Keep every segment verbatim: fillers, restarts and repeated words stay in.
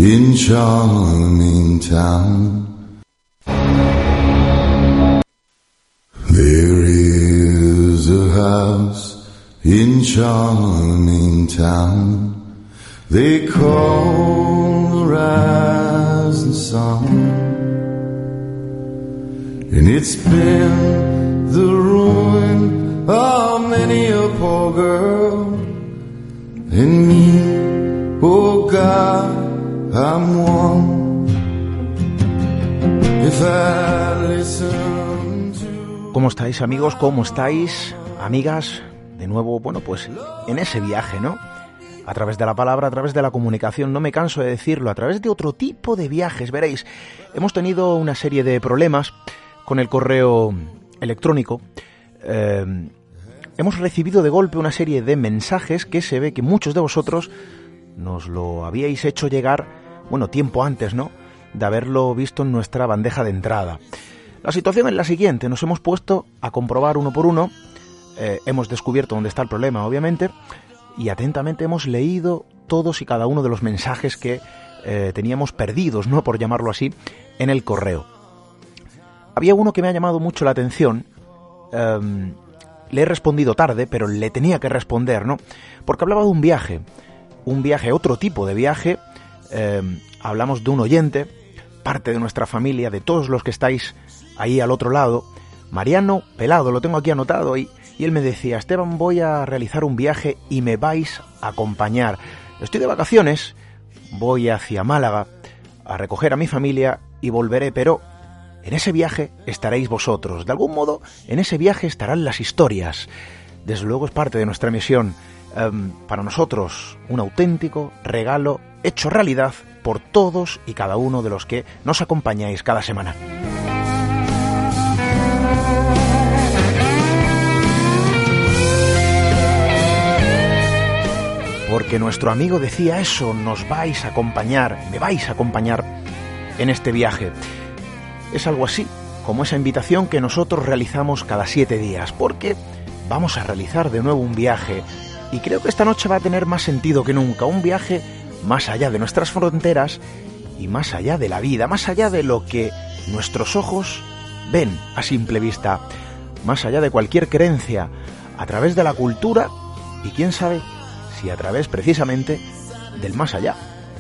in charming town. There is a house in charming town. They call the rising sun, and it's been the ruin of many a poor girl, and me, oh God, I'm one. If I listen to... ¿Cómo estáis, amigos? ¿Cómo estáis, amigas? De nuevo, bueno, pues en ese viaje, ¿no? A través de la palabra, a través de la comunicación, no me canso de decirlo, a través de otro tipo de viajes. Veréis, hemos tenido una serie de problemas con el correo electrónico. Eh, hemos recibido de golpe una serie de mensajes que se ve que muchos de vosotros nos lo habíais hecho llegar, bueno, tiempo antes, ¿no?, de haberlo visto en nuestra bandeja de entrada. La situación es la siguiente: nos hemos puesto a comprobar uno por uno, eh, hemos descubierto dónde está el problema, obviamente, y atentamente hemos leído todos y cada uno de los mensajes que eh, teníamos perdidos, ¿no?, por llamarlo así, en el correo. Había uno que me ha llamado mucho la atención. Eh, le he respondido tarde, pero le tenía que responder, ¿no?, porque hablaba de un viaje, un viaje, otro tipo de viaje. Eh, hablamos de un oyente, parte de nuestra familia, de todos los que estáis ahí al otro lado, Mariano Pelado, lo tengo aquí anotado, y, y él me decía: Esteban, voy a realizar un viaje y me vais a acompañar. Estoy de vacaciones, voy hacia Málaga a recoger a mi familia y volveré, pero en ese viaje estaréis vosotros. De algún modo, en ese viaje estarán las historias. Desde luego es parte de nuestra misión. Um, para nosotros, un auténtico regalo hecho realidad por todos y cada uno de los que nos acompañáis cada semana. Porque nuestro amigo decía eso: nos vais a acompañar, me vais a acompañar en este viaje. Es algo así como esa invitación que nosotros realizamos cada siete días, porque vamos a realizar de nuevo un viaje, y creo que esta noche va a tener más sentido que nunca, un viaje más allá de nuestras fronteras y más allá de la vida, más allá de lo que nuestros ojos ven a simple vista, más allá de cualquier creencia, a través de la cultura y quién sabe si a través precisamente del más allá.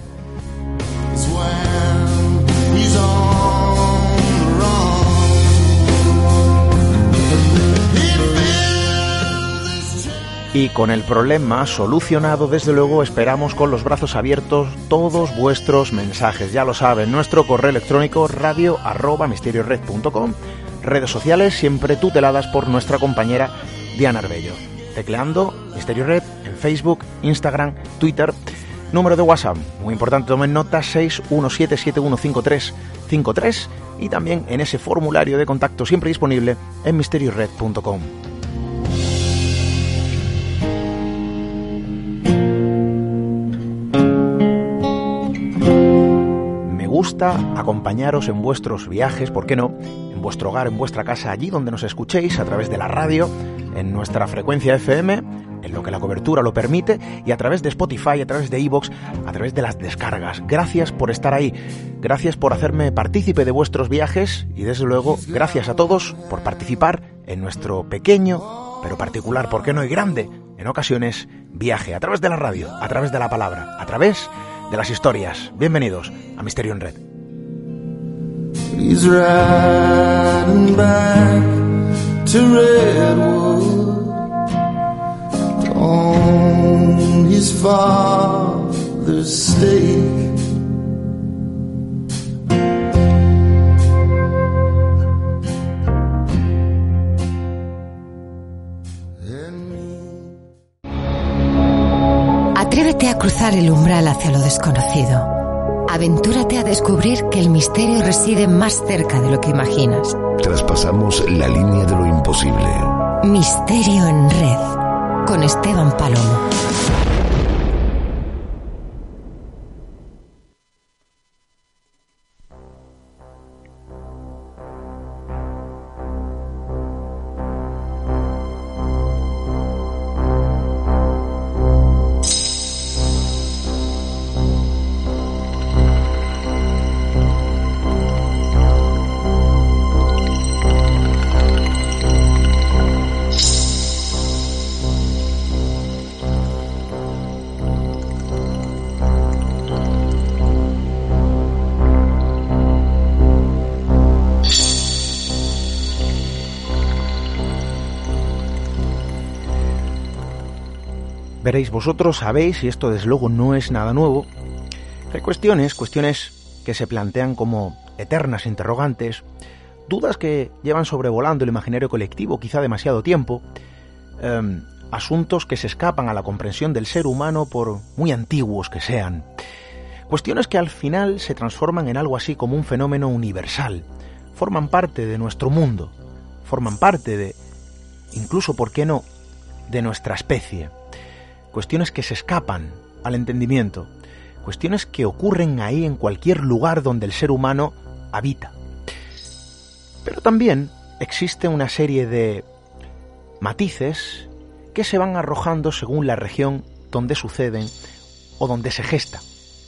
Y con el problema solucionado, desde luego, esperamos con los brazos abiertos todos vuestros mensajes. Ya lo saben, nuestro correo electrónico radio arroba misteriored punto com, redes sociales siempre tuteladas por nuestra compañera Diana Arbello. Tecleando Misterio Red en Facebook, Instagram, Twitter. Número de WhatsApp, muy importante, tomen nota, seis uno siete siete uno cinco tres cinco tres, y también en ese formulario de contacto siempre disponible en misteriored punto com. Me gusta acompañaros en vuestros viajes, ¿por qué no?, en vuestro hogar, en vuestra casa, allí donde nos escuchéis, a través de la radio, en nuestra frecuencia F M, en lo que la cobertura lo permite, y a través de Spotify, a través de iVoox, a través de las descargas. Gracias por estar ahí, gracias por hacerme partícipe de vuestros viajes, y desde luego, gracias a todos por participar en nuestro pequeño, pero particular, ¿por qué no?, y grande, en ocasiones, viaje, a través de la radio, a través de la palabra, a través de las historias. Bienvenidos a Misterio en Red. He's riding back to Redwood on his father's stake. Atrévete a cruzar el umbral hacia lo desconocido. Aventúrate a descubrir que el misterio reside más cerca de lo que imaginas. Traspasamos la línea de lo imposible. Misterio en Red, con Esteban Palomo. Veréis, vosotros sabéis, y esto desde luego no es nada nuevo, que hay cuestiones, cuestiones que se plantean como eternas interrogantes, dudas que llevan sobrevolando el imaginario colectivo quizá demasiado tiempo, eh, asuntos que se escapan a la comprensión del ser humano por muy antiguos que sean, cuestiones que al final se transforman en algo así como un fenómeno universal, forman parte de nuestro mundo, forman parte de, incluso, ¿por qué no?, de nuestra especie. Cuestiones que se escapan al entendimiento, cuestiones que ocurren ahí en cualquier lugar donde el ser humano habita. Pero también existe una serie de matices que se van arrojando según la región donde suceden o donde se gesta.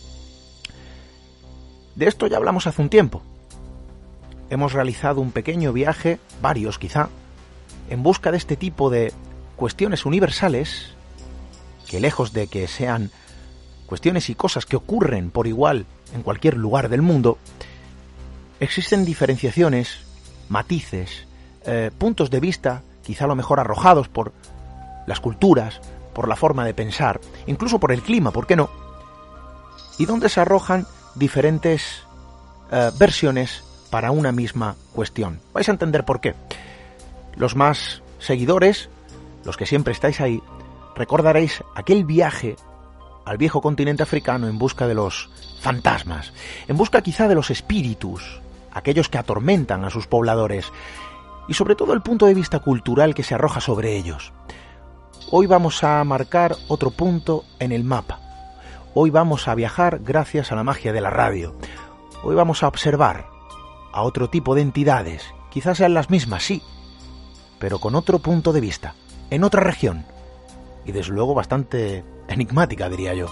De esto ya hablamos hace un tiempo. Hemos realizado un pequeño viaje, varios quizá, en busca de este tipo de cuestiones universales que, lejos de que sean cuestiones y cosas que ocurren por igual en cualquier lugar del mundo, existen diferenciaciones, matices, eh, puntos de vista, quizá a lo mejor arrojados por las culturas, por la forma de pensar, incluso por el clima, ¿por qué no? Y donde se arrojan diferentes eh, versiones para una misma cuestión. Vais a entender por qué. Los más seguidores, los que siempre estáis ahí, recordaréis aquel viaje al viejo continente africano en busca de los fantasmas, en busca quizá de los espíritus, aquellos que atormentan a sus pobladores, y sobre todo el punto de vista cultural que se arroja sobre ellos. Hoy vamos a marcar otro punto en el mapa. Hoy vamos a viajar gracias a la magia de la radio. Hoy vamos a observar a otro tipo de entidades, quizás sean las mismas, sí, pero con otro punto de vista, en otra región, y desde luego bastante enigmática, diría yo.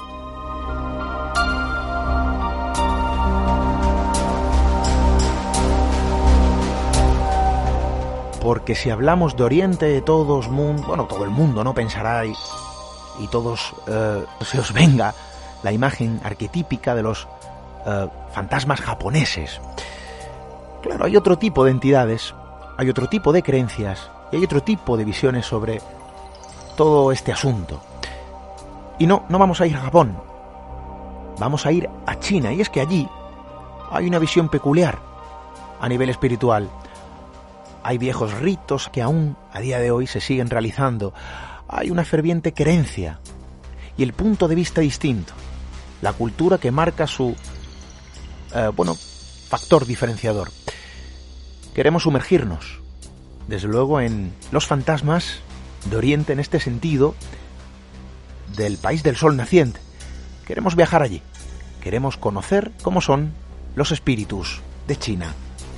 Porque si hablamos de Oriente, todos, bueno, todo el mundo, ¿no?, pensará y, y todos eh, se os venga la imagen arquetípica de los eh, fantasmas japoneses. Claro, hay otro tipo de entidades, hay otro tipo de creencias y hay otro tipo de visiones sobre todo este asunto. Y no, no vamos a ir a Japón, vamos a ir a China, y es que allí hay una visión peculiar a nivel espiritual. Hay viejos ritos que aún a día de hoy se siguen realizando, hay una ferviente creencia y el punto de vista distinto, la cultura que marca su, eh, bueno, factor diferenciador. Queremos sumergirnos, desde luego, en los fantasmas de Oriente, en este sentido, del país del sol naciente. Queremos viajar allí, queremos conocer cómo son los espíritus de China.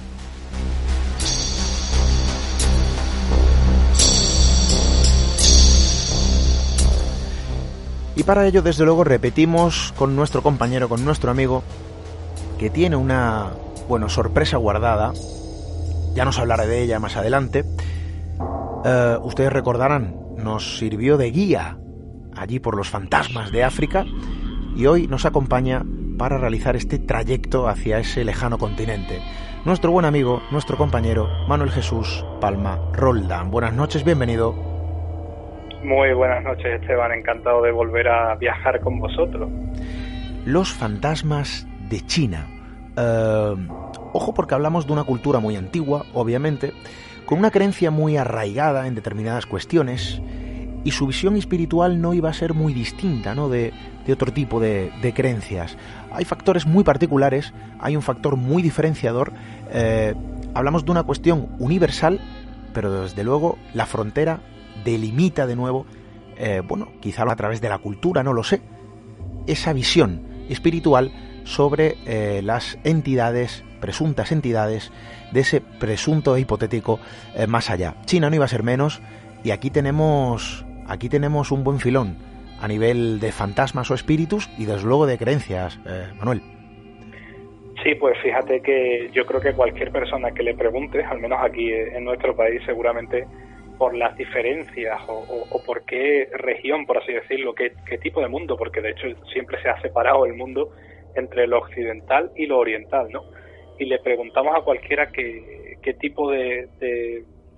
Y para ello, desde luego, repetimos con nuestro compañero, con nuestro amigo, que tiene una, bueno, sorpresa guardada. Ya nos hablaré de ella más adelante. Uh, ustedes recordarán, nos sirvió de guía allí por los fantasmas de África y hoy nos acompaña para realizar este trayecto hacia ese lejano continente. Nuestro buen amigo, nuestro compañero, Manuel Jesús Palma Roldán. Buenas noches, bienvenido. Muy buenas noches, Esteban, encantado de volver a viajar con vosotros. Los fantasmas de China. Uh, ojo, porque hablamos de una cultura muy antigua, obviamente, con una creencia muy arraigada en determinadas cuestiones, y su visión espiritual no iba a ser muy distinta, ¿no?, de, de otro tipo de, de creencias. Hay factores muy particulares, hay un factor muy diferenciador. Eh, hablamos de una cuestión universal, pero desde luego la frontera delimita de nuevo, eh, bueno, quizá a través de la cultura, no lo sé, esa visión espiritual sobre eh, las entidades, presuntas entidades, de ese presunto e hipotético eh, más allá. China no iba a ser menos, y aquí tenemos, aquí tenemos un buen filón a nivel de fantasmas o espíritus y desde luego de creencias, eh, Manuel. Sí, pues fíjate que yo creo que cualquier persona que le pregunte, al menos aquí en nuestro país, seguramente por las diferencias o, o, o por qué región, por así decirlo, qué, qué tipo de mundo, porque de hecho siempre se ha separado el mundo entre lo occidental y lo oriental, ¿no? Y le preguntamos a cualquiera qué, qué tipo de, de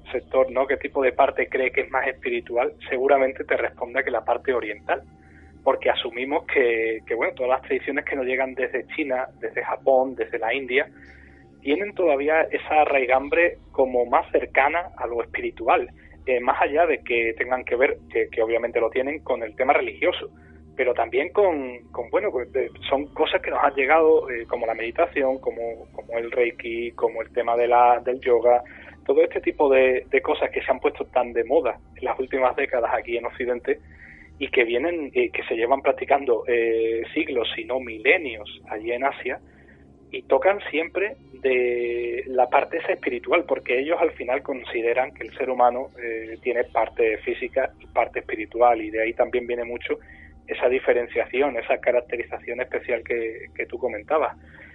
sector, ¿no? ¿Qué tipo de parte cree que es más espiritual? Seguramente te responda que la parte oriental, porque asumimos que, que bueno, todas las tradiciones que nos llegan desde China, desde Japón, desde la India, tienen todavía esa raigambre como más cercana a lo espiritual, eh, más allá de que tengan que ver, que, que obviamente lo tienen, con el tema religioso, pero también con, con bueno, pues, eh, son cosas que nos han llegado, eh, como la meditación, como, como el Reiki, como el tema de la, del yoga, todo este tipo de, de cosas que se han puesto tan de moda en las últimas décadas aquí en Occidente y que vienen, eh, que se llevan practicando eh, siglos, si no milenios, allí en Asia, y tocan siempre de la parte esa espiritual, porque ellos al final consideran que el ser humano eh, tiene parte física y parte espiritual, y de ahí también viene mucho esa diferenciación, esa caracterización especial que, que tú comentabas.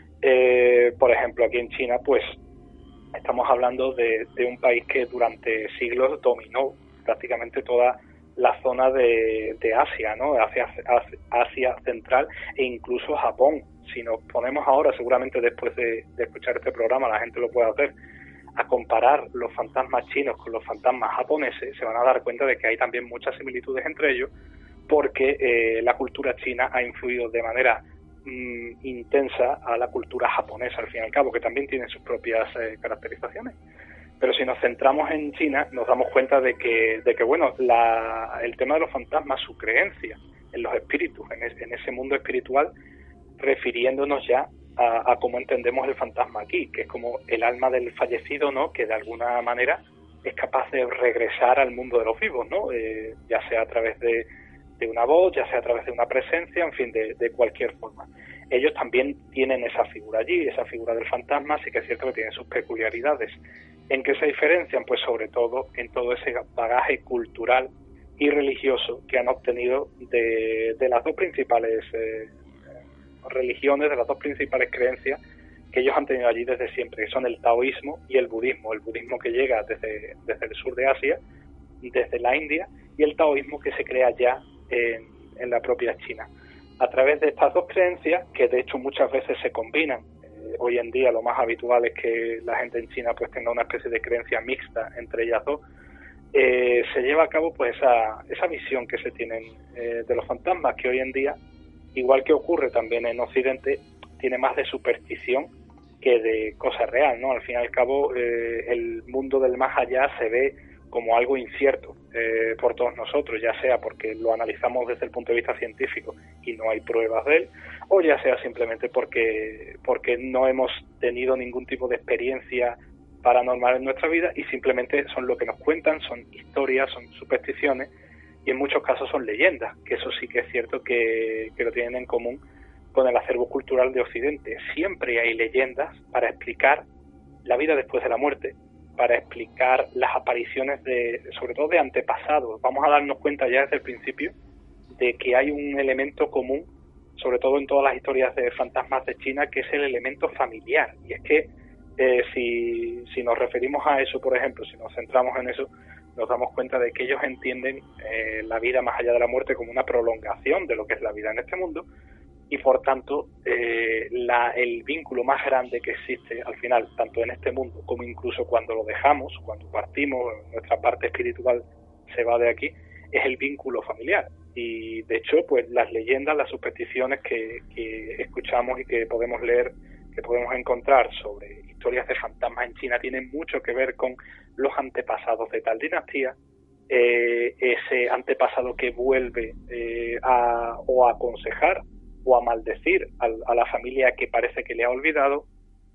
Eh, por ejemplo, aquí en China, pues estamos hablando de, de un país que durante siglos dominó prácticamente toda la zona de, de Asia, ¿no? Asia, Asia Central e incluso Japón. Si nos ponemos ahora, seguramente después de, de escuchar este programa, la gente lo puede hacer, a comparar los fantasmas chinos con los fantasmas japoneses, se van a dar cuenta de que hay también muchas similitudes entre ellos, porque eh, la cultura china ha influido de manera mmm, intensa a la cultura japonesa, al fin y al cabo, que también tiene sus propias eh, caracterizaciones. Pero si nos centramos en China, nos damos cuenta de que, de que bueno, la, el tema de los fantasmas, su creencia en los espíritus, en, es, en ese mundo espiritual, refiriéndonos ya a, a cómo entendemos el fantasma aquí, que es como el alma del fallecido, ¿no? Que de alguna manera es capaz de regresar al mundo de los vivos, ¿no? Eh, ya sea a través de, de una voz, ya sea a través de una presencia, en fin, de, de cualquier forma. Ellos también tienen esa figura allí, esa figura del fantasma, sí que es cierto que tienen sus peculiaridades. ¿En qué se diferencian? Pues sobre todo en todo ese bagaje cultural y religioso que han obtenido de, de las dos principales eh, religiones, de las dos principales creencias que ellos han tenido allí desde siempre, que son el taoísmo y el budismo. El budismo que llega desde, desde el sur de Asia, desde la India, y el taoísmo que se crea ya en, en la propia China. A través de estas dos creencias, que de hecho muchas veces se combinan, eh, hoy en día lo más habitual es que la gente en China pues tenga una especie de creencia mixta entre ellas dos, eh, se lleva a cabo pues esa, esa visión que se tienen eh, de los fantasmas, que hoy en día, igual que ocurre también en Occidente, tiene más de superstición que de cosa real, ¿no? Al fin y al cabo, eh, el mundo del más allá se ve como algo incierto eh, por todos nosotros, ya sea porque lo analizamos desde el punto de vista científico y no hay pruebas de él, o ya sea simplemente porque, porque no hemos tenido ningún tipo de experiencia paranormal en nuestra vida y simplemente son lo que nos cuentan, son historias, son supersticiones, y en muchos casos son leyendas, que eso sí que es cierto que, que lo tienen en común con el acervo cultural de Occidente. Siempre hay leyendas para explicar la vida después de la muerte, para explicar las apariciones de, sobre todo de antepasados. Vamos a darnos cuenta ya desde el principio de que hay un elemento común, sobre todo en todas las historias de fantasmas de China, que es el elemento familiar. Y es que eh, si, si nos referimos a eso, por ejemplo, si nos centramos en eso, nos damos cuenta de que ellos entienden eh, la vida más allá de la muerte como una prolongación de lo que es la vida en este mundo, y por tanto eh, la, el vínculo más grande que existe al final, tanto en este mundo como incluso cuando lo dejamos, cuando partimos, nuestra parte espiritual se va de aquí, es el vínculo familiar. Y de hecho, pues las leyendas, las supersticiones que, que escuchamos y que podemos leer, que podemos encontrar sobre historias de fantasmas en China, tienen mucho que ver con los antepasados de tal dinastía, eh, ese antepasado que vuelve eh, a o a aconsejar o a maldecir a, a la familia que parece que le ha olvidado,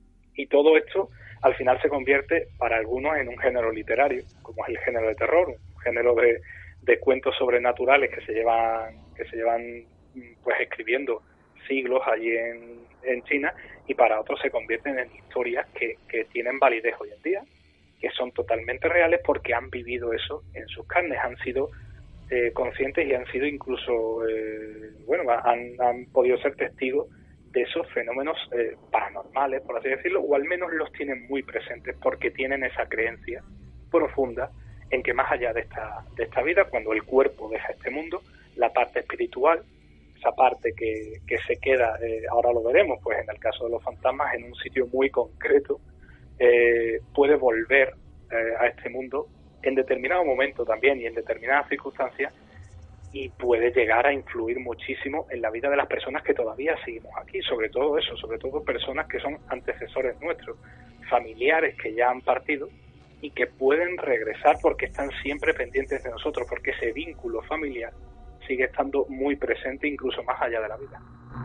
y todo esto al final se convierte para algunos en un género literario, como es el género de terror, un género de, de cuentos sobrenaturales que se llevan que se llevan pues escribiendo siglos allí en, en China, y para otros se convierten en historias que, que tienen validez hoy en día, que son totalmente reales porque han vivido eso en sus carnes, han sido Eh, conscientes y han sido incluso, eh, bueno, han, han podido ser testigos de esos fenómenos eh, paranormales, por así decirlo, o al menos los tienen muy presentes porque tienen esa creencia profunda en que más allá de esta, de esta vida, cuando el cuerpo deja este mundo, la parte espiritual, esa parte que, que se queda, eh, ahora lo veremos, pues en el caso de los fantasmas, en un sitio muy concreto, eh, puede volver eh, a este mundo en determinado momento también y en determinadas circunstancias, y puede llegar a influir muchísimo en la vida de las personas que todavía seguimos aquí, sobre todo eso, sobre todo personas que son antecesores nuestros, familiares que ya han partido y que pueden regresar porque están siempre pendientes de nosotros, porque ese vínculo familiar sigue estando muy presente incluso más allá de la vida.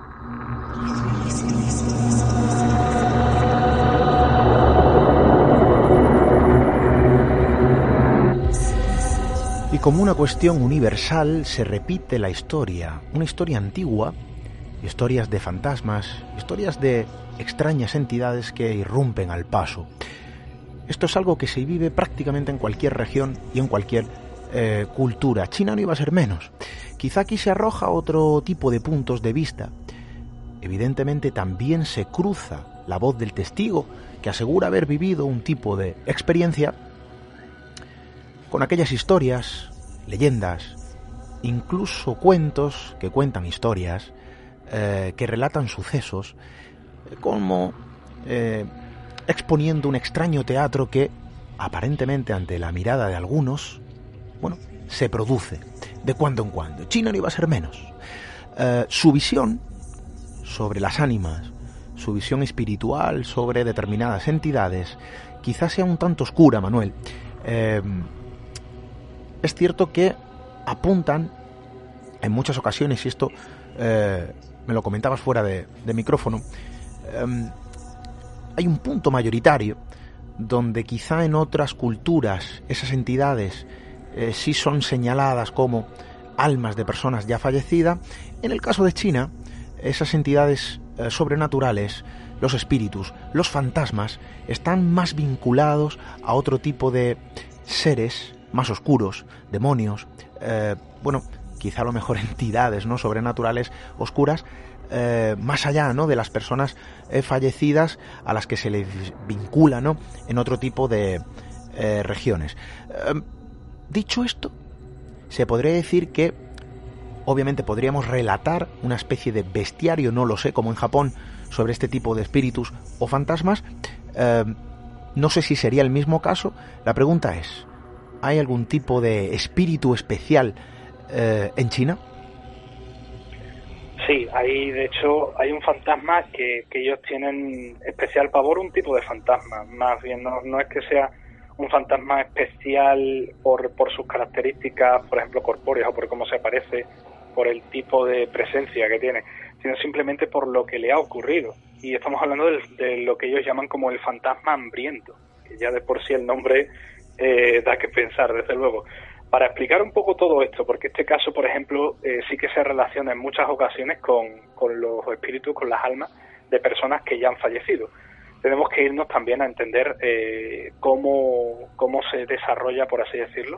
Y como una cuestión universal se repite la historia, una historia antigua, historias de fantasmas, historias de extrañas entidades que irrumpen al paso. Esto es algo que se vive prácticamente en cualquier región y en cualquier eh, cultura. China no iba a ser menos. Quizá aquí se arroja otro tipo de puntos de vista. Evidentemente también se cruza la voz del testigo que asegura haber vivido un tipo de experiencia con aquellas historias, leyendas, incluso cuentos que cuentan historias, eh, que relatan sucesos, como eh, exponiendo un extraño teatro que, aparentemente ante la mirada de algunos, bueno, se produce de cuando en cuando. China no iba a ser menos. Eh, su visión sobre las ánimas, su visión espiritual sobre determinadas entidades, quizás sea un tanto oscura, Manuel. Eh, Es cierto que apuntan en muchas ocasiones, y esto eh, me lo comentabas fuera de, de micrófono, eh, hay un punto mayoritario donde quizá en otras culturas esas entidades eh, sí son señaladas como almas de personas ya fallecidas. En el caso de China, esas entidades eh, sobrenaturales, los espíritus, los fantasmas, están más vinculados a otro tipo de seres más oscuros, demonios, eh, bueno, quizá a lo mejor entidades, ¿no?, sobrenaturales oscuras, eh, más allá, ¿no?, de las personas eh, fallecidas a las que se les vincula, ¿no?, en otro tipo de eh, regiones. Eh, dicho esto, se podría decir que obviamente podríamos relatar una especie de bestiario, no lo sé, como en Japón, sobre este tipo de espíritus o fantasmas. Eh, no sé si sería el mismo caso. La pregunta es, ¿hay algún tipo de espíritu especial eh, en China? Sí, hay, de hecho, hay un fantasma que, que ellos tienen especial pavor, un tipo de fantasma. Más bien, no, no es que sea un fantasma especial por, por sus características, por ejemplo, corpóreas, o por cómo se aparece, por el tipo de presencia que tiene, sino simplemente por lo que le ha ocurrido. Y estamos hablando de, de lo que ellos llaman como el fantasma hambriento, que ya de por sí el nombre Eh, da que pensar, desde luego. Para explicar un poco todo esto, porque este caso, por ejemplo, eh, sí que se relaciona en muchas ocasiones con, con los espíritus, con las almas de personas que ya han fallecido. Tenemos que irnos también a entender eh, cómo, cómo se desarrolla, por así decirlo,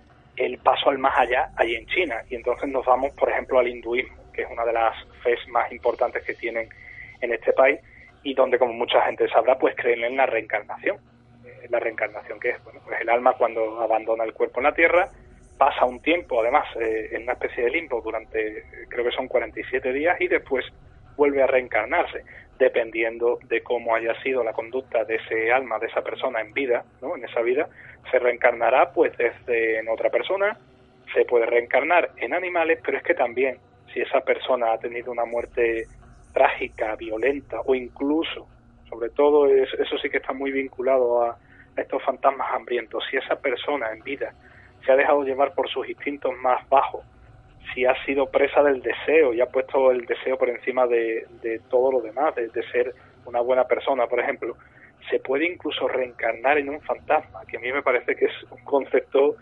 el paso al más allá allí en China. Y entonces nos vamos, por ejemplo, al hinduismo, que es una de las fes más importantes que tienen en este país y donde, como mucha gente sabrá, pues creen en la reencarnación. La reencarnación, que es, bueno, pues el alma cuando abandona el cuerpo en la tierra, pasa un tiempo, además, eh, en una especie de limbo durante, creo que son cuarenta y siete días, y después vuelve a reencarnarse, dependiendo de cómo haya sido la conducta de ese alma, de esa persona en vida, ¿no? En esa vida, se reencarnará pues desde en otra persona, se puede reencarnar en animales, pero es que también, si esa persona ha tenido una muerte trágica, violenta, o incluso, sobre todo, es, eso sí que está muy vinculado a estos fantasmas hambrientos. Si esa persona en vida se ha dejado llevar por sus instintos más bajos, si ha sido presa del deseo y ha puesto el deseo por encima de, de todo lo demás, de, de ser una buena persona, por ejemplo, se puede incluso reencarnar en un fantasma, que a mí me parece que es un concepto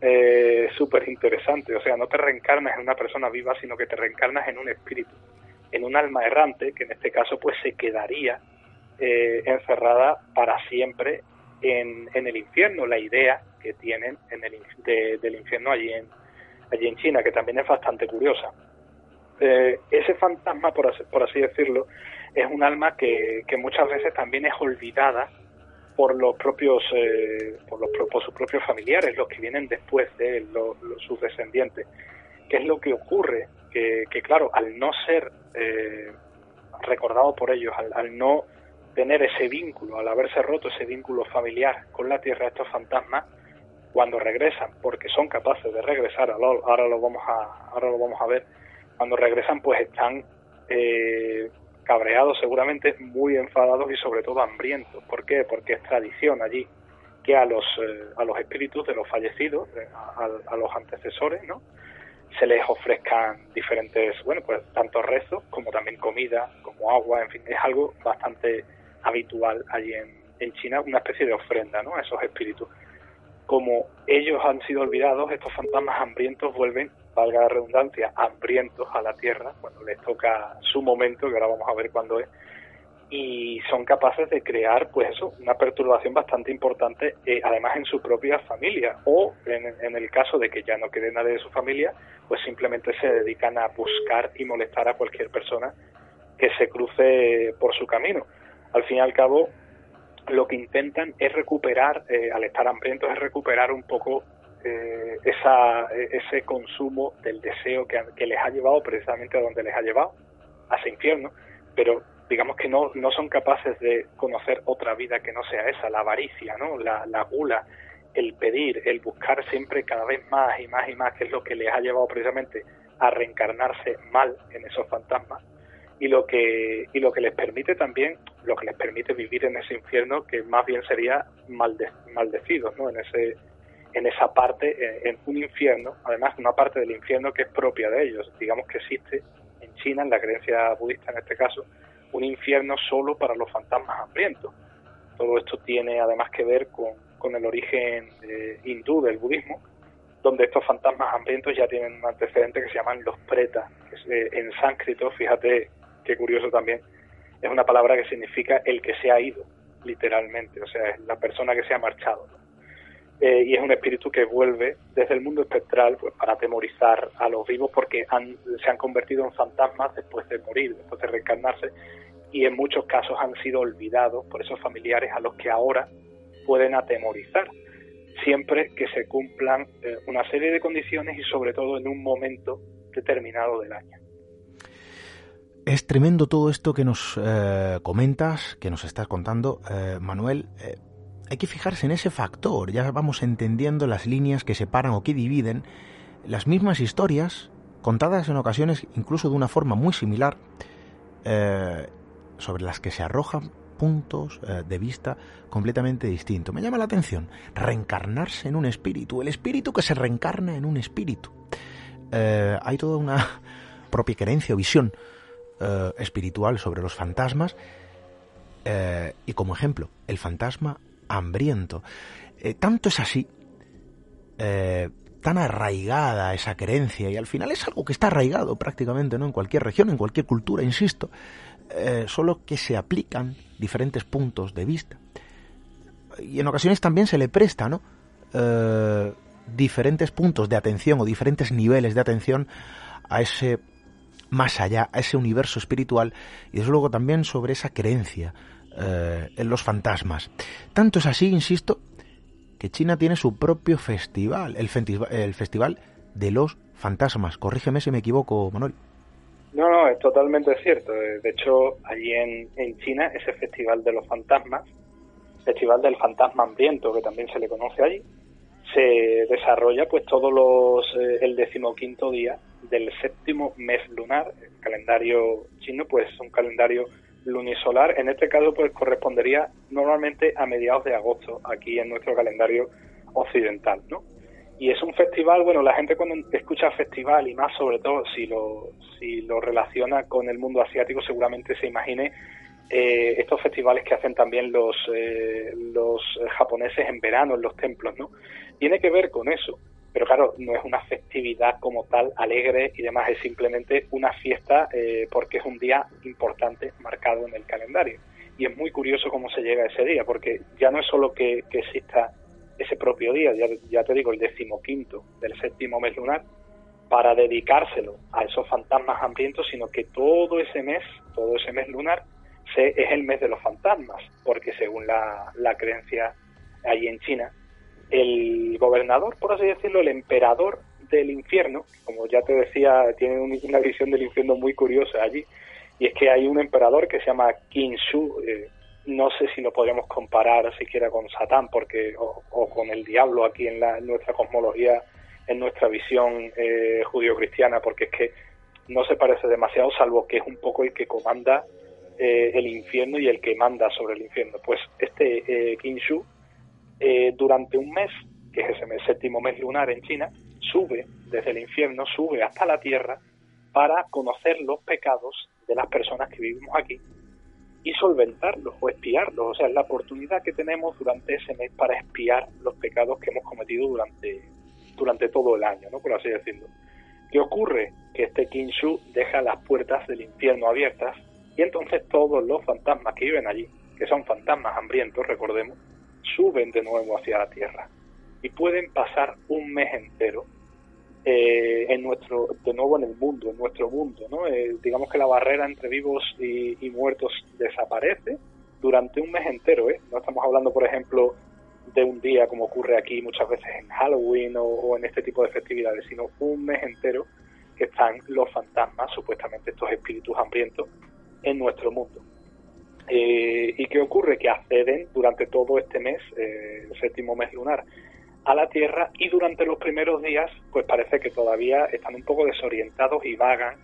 eh, súper interesante. O sea, no te reencarnas en una persona viva, sino que te reencarnas en un espíritu, en un alma errante, que en este caso pues se quedaría eh, encerrada para siempre En, en el infierno. La idea que tienen en el, de, del infierno allí en, allí en China, que también es bastante curiosa. Eh, ese fantasma, por así, por así decirlo, es un alma que, que muchas veces también es olvidada por los propios eh, por, los, por sus propios familiares, los que vienen después de él, los, los, sus descendientes. ¿Qué es lo que ocurre? Que, que claro, al no ser eh, recordado por ellos, al, al no tener ese vínculo, al haberse roto ese vínculo familiar con la tierra, estos fantasmas, cuando regresan, porque son capaces de regresar, ahora lo vamos a, ahora lo vamos a ver, cuando regresan pues están eh, cabreados seguramente, muy enfadados y sobre todo hambrientos. ¿Por qué? Porque es tradición allí que a los eh, a los espíritus de los fallecidos, a, a, a los antecesores, ¿no?, se les ofrezcan diferentes, bueno, pues tanto rezos como también comida, como agua, en fin, es algo bastante habitual allí en, en China, una especie de ofrenda, ¿no?, a esos espíritus. Como ellos han sido olvidados, estos fantasmas hambrientos vuelven, valga la redundancia, hambrientos a la tierra cuando les toca su momento, que ahora vamos a ver cuándo es, y son capaces de crear, pues eso, una perturbación bastante importante, eh, además en su propia familia, o en, en el caso de que ya no quede nadie de su familia, pues simplemente se dedican a buscar y molestar a cualquier persona que se cruce por su camino. Al fin y al cabo, lo que intentan es recuperar, eh, al estar hambrientos, es recuperar un poco eh, esa, ese consumo del deseo que, que les ha llevado precisamente a donde les ha llevado, a ese infierno, pero digamos que no, no son capaces de conocer otra vida que no sea esa, la avaricia, ¿no?, la, la gula, el pedir, el buscar siempre cada vez más y más y más, que es lo que les ha llevado precisamente a reencarnarse mal en esos fantasmas, y lo que y lo que les permite también, lo que les permite vivir en ese infierno, que más bien sería malde, maldecidos, ¿no?, en ese en esa parte, en un infierno, además una parte del infierno que es propia de ellos. Digamos que existe en China, en la creencia budista en este caso, un infierno solo para los fantasmas hambrientos. Todo esto tiene además que ver con, con el origen eh, hindú del budismo, donde estos fantasmas hambrientos ya tienen un antecedente que se llaman los pretas, que es, eh, en sánscrito, fíjate qué curioso también, es una palabra que significa el que se ha ido, literalmente, o sea, es la persona que se ha marchado, ¿no? Eh, y es un espíritu que vuelve desde el mundo espectral, pues, para atemorizar a los vivos, porque han, se han convertido en fantasmas después de morir, después de reencarnarse, y en muchos casos han sido olvidados por esos familiares a los que ahora pueden atemorizar, siempre que se cumplan eh, una serie de condiciones y sobre todo en un momento determinado del año. Es tremendo todo esto que nos eh, comentas, que nos estás contando, eh, Manuel. Eh, hay que fijarse en ese factor, ya vamos entendiendo las líneas que separan o que dividen las mismas historias, contadas en ocasiones incluso de una forma muy similar, eh, sobre las que se arrojan puntos eh, de vista completamente distintos. Me llama la atención reencarnarse en un espíritu, el espíritu que se reencarna en un espíritu. Eh, hay toda una propia creencia o visión eh, espiritual sobre los fantasmas, eh, y como ejemplo, el fantasma hambriento. Eh, tanto es así, eh, tan arraigada esa creencia, y al final es algo que está arraigado prácticamente, ¿no?, en cualquier región, en cualquier cultura, insisto, eh, solo que se aplican diferentes puntos de vista. Y en ocasiones también se le presta, ¿no?, eh, diferentes puntos de atención o diferentes niveles de atención a ese más allá, a ese universo espiritual, y desde luego también sobre esa creencia eh, en los fantasmas. Tanto es así, insisto, que China tiene su propio festival, el, festival, el Festival de los Fantasmas. Corrígeme si me equivoco, Manuel. No, no, es totalmente cierto. De hecho, allí en, en China, ese Festival de los Fantasmas, Festival del Fantasma Hambriento, que también se le conoce allí, se desarrolla pues todos los eh, el decimoquinto día del séptimo mes lunar. El calendario chino pues es un calendario lunisolar. En este caso pues correspondería normalmente a mediados de agosto aquí en nuestro calendario occidental, ¿no? Y es un festival, bueno, la gente cuando escucha festival, y más sobre todo si lo si lo relaciona con el mundo asiático, seguramente se imagine eh, estos festivales que hacen también los eh, los japoneses en verano en los templos, ¿no? Tiene que ver con eso, pero claro, no es una festividad como tal alegre y demás, es simplemente una fiesta eh, porque es un día importante marcado en el calendario. Y es muy curioso cómo se llega a ese día, porque ya no es solo que, que exista ese propio día, ya, ya te digo, el decimoquinto del séptimo mes lunar, para dedicárselo a esos fantasmas hambrientos, sino que todo ese mes, todo ese mes lunar, se, es el mes de los fantasmas, porque según la, la creencia allí en China, el gobernador, por así decirlo, el emperador del infierno, como ya te decía, tiene un, una visión del infierno muy curiosa allí, y es que hay un emperador que se llama Qin Shi, eh, no sé si lo podríamos comparar siquiera con Satán, porque o, o con el diablo aquí en, la, en nuestra cosmología, en nuestra visión eh, judío-cristiana, porque es que no se parece demasiado, salvo que es un poco el que comanda eh, el infierno y el que manda sobre el infierno. Pues este eh, Khonshu, eh, durante un mes, que es ese mes, séptimo mes lunar en China, sube desde el infierno, sube hasta la tierra para conocer los pecados de las personas que vivimos aquí y solventarlos o espiarlos. O sea, es la oportunidad que tenemos durante ese mes para espiar los pecados que hemos cometido durante, durante todo el año, ¿no? Por así decirlo. ¿Qué ocurre? Que este Khonshu deja las puertas del infierno abiertas y entonces todos los fantasmas que viven allí, que son fantasmas hambrientos, recordemos, suben de nuevo hacia la tierra y pueden pasar un mes entero eh, en nuestro, de nuevo en el mundo, en nuestro mundo, ¿no? Eh, digamos que la barrera entre vivos y, y muertos desaparece durante un mes entero, ¿eh? No estamos hablando, por ejemplo, de un día como ocurre aquí muchas veces en Halloween o, o en este tipo de festividades, sino un mes entero que están los fantasmas, supuestamente estos espíritus hambrientos, en nuestro mundo. Eh, ¿Y qué ocurre? Que acceden durante todo este mes, eh, el séptimo mes lunar, a la Tierra, y durante los primeros días pues parece que todavía están un poco desorientados y vagan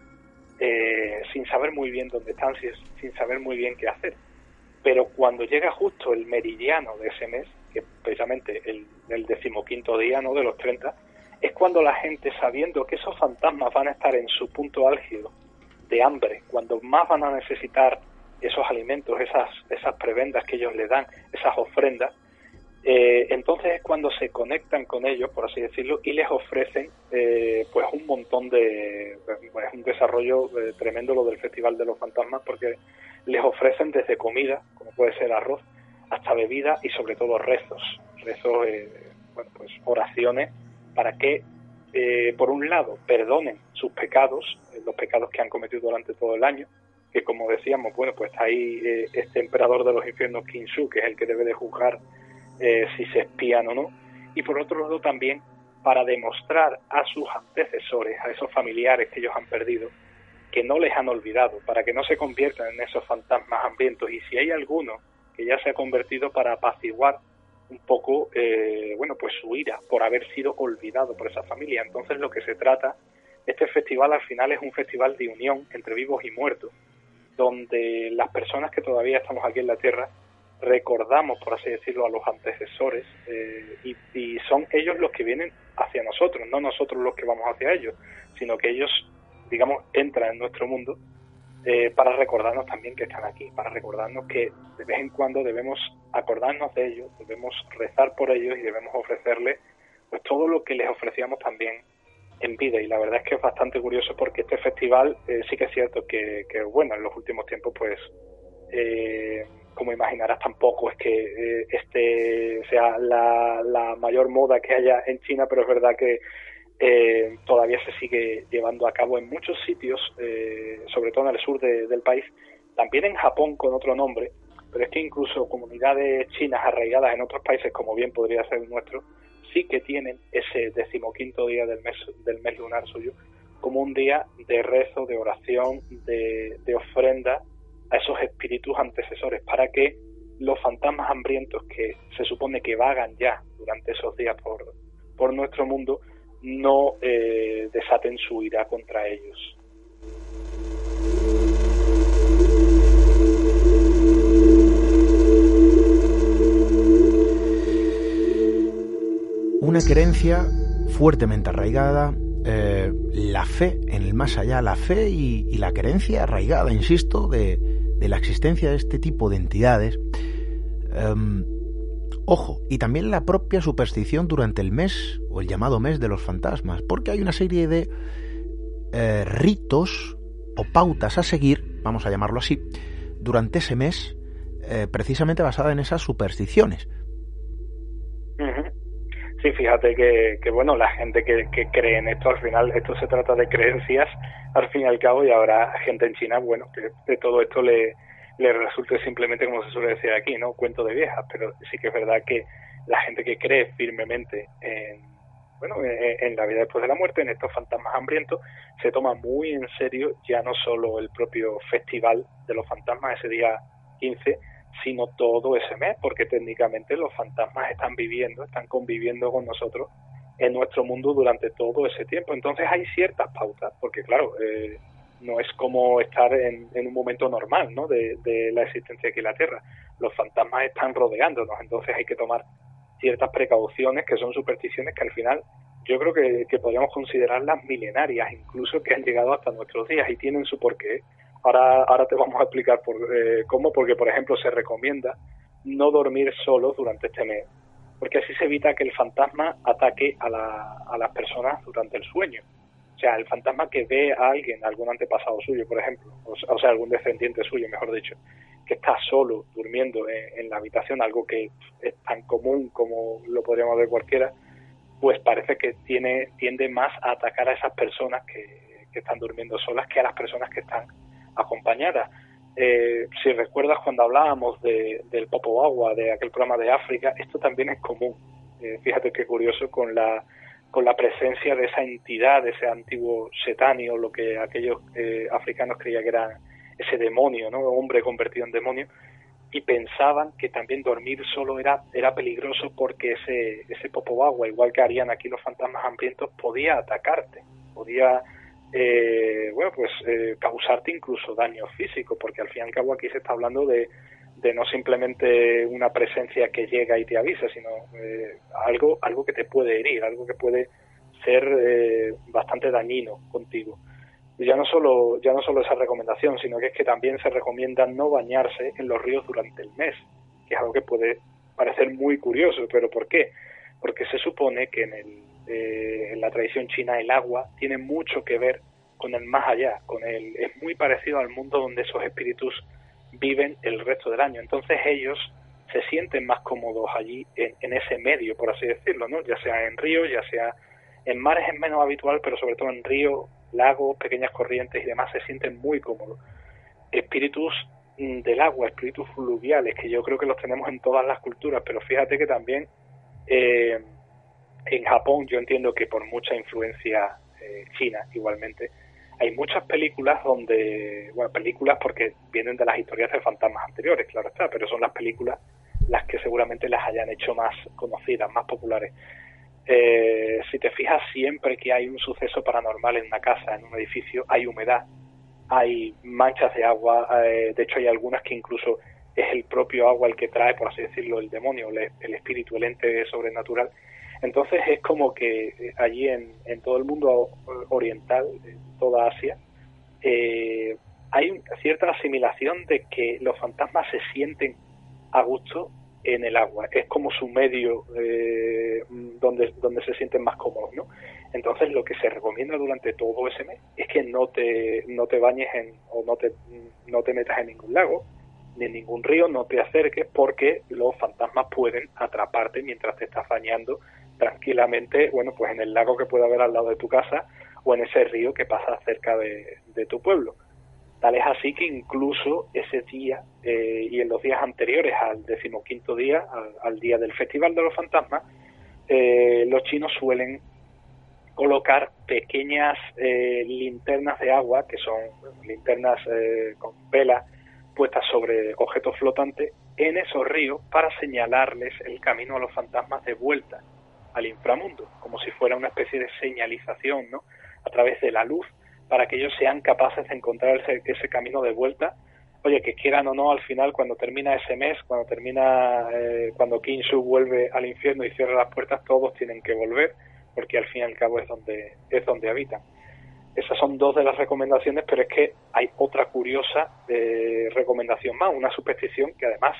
eh, sin saber muy bien dónde están, sin, sin saber muy bien qué hacer. Pero cuando llega justo el meridiano de ese mes, que precisamente el, el decimoquinto día, ¿no?, de los treinta, es cuando la gente, sabiendo que esos fantasmas van a estar en su punto álgido de hambre, cuando más van a necesitar esos alimentos, esas, esas prebendas que ellos le dan, esas ofrendas, eh, entonces es cuando se conectan con ellos, por así decirlo, y les ofrecen eh, pues un montón de... Pues un desarrollo eh, tremendo lo del Festival de los Fantasmas, porque les ofrecen desde comida, como puede ser arroz, hasta bebida y sobre todo rezos, rezos, eh, bueno, pues oraciones para que, eh, por un lado, perdonen sus pecados, eh, los pecados que han cometido durante todo el año, que como decíamos, bueno, pues está ahí eh, este emperador de los infiernos, Khonshu, que es el que debe de juzgar eh, si se espían o no, y por otro lado también para demostrar a sus antecesores, a esos familiares que ellos han perdido, que no les han olvidado, para que no se conviertan en esos fantasmas hambrientos, y si hay alguno que ya se ha convertido, para apaciguar un poco, eh, bueno, pues su ira por haber sido olvidado por esa familia. Entonces lo que se trata, este festival al final es un festival de unión entre vivos y muertos, donde las personas que todavía estamos aquí en la Tierra recordamos, por así decirlo, a los antecesores, eh, y, y son ellos los que vienen hacia nosotros, no nosotros los que vamos hacia ellos, sino que ellos, digamos, entran en nuestro mundo eh, para recordarnos también que están aquí, para recordarnos que de vez en cuando debemos acordarnos de ellos, debemos rezar por ellos y debemos ofrecerles pues todo lo que les ofrecíamos también en vida. Y la verdad es que es bastante curioso, porque este festival eh, sí que es cierto que, que, bueno, en los últimos tiempos, pues, eh, como imaginarás, tampoco es que eh, este sea la, la mayor moda que haya en China, pero es verdad que eh, todavía se sigue llevando a cabo en muchos sitios, eh, sobre todo en el sur de, del país, también en Japón con otro nombre, pero es que incluso comunidades chinas arraigadas en otros países, como bien podría ser el nuestro, sí que tienen ese decimoquinto día del mes, del mes lunar suyo como un día de rezo, de oración, de, de ofrenda a esos espíritus antecesores, para que los fantasmas hambrientos que se supone que vagan ya durante esos días por, por nuestro mundo no eh, desaten su ira contra ellos. Una creencia fuertemente arraigada, eh, la fe en el más allá, la fe y, y la creencia arraigada, insisto, de, de la existencia de este tipo de entidades. Um, ojo, y también la propia superstición durante el mes, o el llamado mes de los fantasmas, porque hay una serie de eh, ritos o pautas a seguir, vamos a llamarlo así, durante ese mes, eh, precisamente basada en esas supersticiones. Sí, fíjate que, que bueno, la gente que, que cree en esto, al final, esto se trata de creencias, al fin y al cabo, y habrá gente en China, bueno, que de todo esto le, le resulte simplemente, como se suele decir aquí, ¿no?, cuento de viejas, pero sí que es verdad que la gente que cree firmemente en, bueno, en, en la vida después de la muerte, en estos fantasmas hambrientos, se toma muy en serio ya no solo el propio festival de los fantasmas ese día quince, sino todo ese mes, porque técnicamente los fantasmas están viviendo, están conviviendo con nosotros en nuestro mundo durante todo ese tiempo. Entonces hay ciertas pautas, porque claro, eh, no es como estar en, en un momento normal, ¿no?, de, de la existencia aquí en la Tierra. Los fantasmas están rodeándonos, entonces hay que tomar ciertas precauciones que son supersticiones que al final yo creo que, que podríamos considerarlas milenarias, incluso que han llegado hasta nuestros días y tienen su porqué. Ahora, ahora te vamos a explicar por, eh, cómo, porque por ejemplo se recomienda no dormir solos durante este mes, porque así se evita que el fantasma ataque a, la, a las personas durante el sueño. O sea, el fantasma que ve a alguien, algún antepasado suyo, por ejemplo, o, o sea, algún descendiente suyo, mejor dicho, que está solo durmiendo en, en la habitación, algo que es tan común como lo podríamos ver cualquiera, pues parece que tiene tiende más a atacar a esas personas que, que están durmiendo solas que a las personas que están acompañadas. Eh, si recuerdas cuando hablábamos de, del Popo Agua, de aquel programa de África, esto también es común. Eh, fíjate qué curioso con la con la presencia de esa entidad, de ese antiguo Setani, o lo que aquellos eh, africanos creían que era ese demonio, ¿no?, hombre convertido en demonio, y pensaban que también dormir solo era era peligroso porque ese ese Popo Agua, igual que harían aquí los fantasmas hambrientos, podía atacarte, podía eh, bueno pues eh, causarte incluso daño físico, porque al fin y al cabo aquí se está hablando de de no simplemente una presencia que llega y te avisa, sino eh, algo algo que te puede herir, algo que puede ser eh, bastante dañino contigo. Y ya no solo ya no solo esa recomendación, sino que es que también se recomienda no bañarse en los ríos durante el mes, que es algo que puede parecer muy curioso. ¿Pero por qué? Porque se supone que en, el, eh, en la tradición china el agua tiene mucho que ver con el más allá, con el, es muy parecido al mundo donde esos espíritus viven el resto del año. Entonces ellos se sienten más cómodos allí en, en ese medio, por así decirlo, ¿no? Ya sea en ríos, ya sea en mares es menos habitual, pero sobre todo en ríos, lagos, pequeñas corrientes y demás se sienten muy cómodos. Espíritus del agua, espíritus fluviales, que yo creo que los tenemos en todas las culturas, pero fíjate que también eh, en Japón, yo entiendo que por mucha influencia eh, china igualmente, hay muchas películas donde, bueno, películas porque vienen de las historias de fantasmas anteriores, claro está, pero son las películas las que seguramente las hayan hecho más conocidas, más populares. Eh, si te fijas, siempre que hay un suceso paranormal en una casa, en un edificio, hay humedad, hay manchas de agua, eh, de hecho hay algunas que incluso es el propio agua el que trae, por así decirlo, el demonio, el, el espíritu, el ente sobrenatural. Entonces es como que allí en, en todo el mundo oriental, en toda Asia, eh, hay una cierta asimilación de que los fantasmas se sienten a gusto en el agua, es como su medio eh, donde donde se sienten más cómodos, ¿no? Entonces lo que se recomienda durante todo ese mes es que no te no te bañes en o no te no te metas en ningún lago ni en ningún río, no te acerques, porque los fantasmas pueden atraparte mientras te estás bañando tranquilamente, bueno, pues en el lago que puede haber al lado de tu casa o en ese río que pasa cerca de, de tu pueblo. Tal es así que incluso ese día eh, y en los días anteriores al decimoquinto día, al, al día del Festival de los Fantasmas, eh, los chinos suelen colocar pequeñas eh, linternas de agua, que son linternas eh, con velas puestas sobre objetos flotantes, en esos ríos para señalarles el camino a los fantasmas de vuelta al inframundo, como si fuera una especie de señalización, ¿no?, a través de la luz, para que ellos sean capaces de encontrar ese, ese camino de vuelta. Oye, que quieran o no, al final, cuando termina ese mes, cuando termina, eh, cuando Kinshu vuelve al infierno y cierra las puertas, todos tienen que volver, porque al fin y al cabo es donde es donde habitan. Esas son dos de las recomendaciones, pero es que hay otra curiosa eh, recomendación más, una superstición que además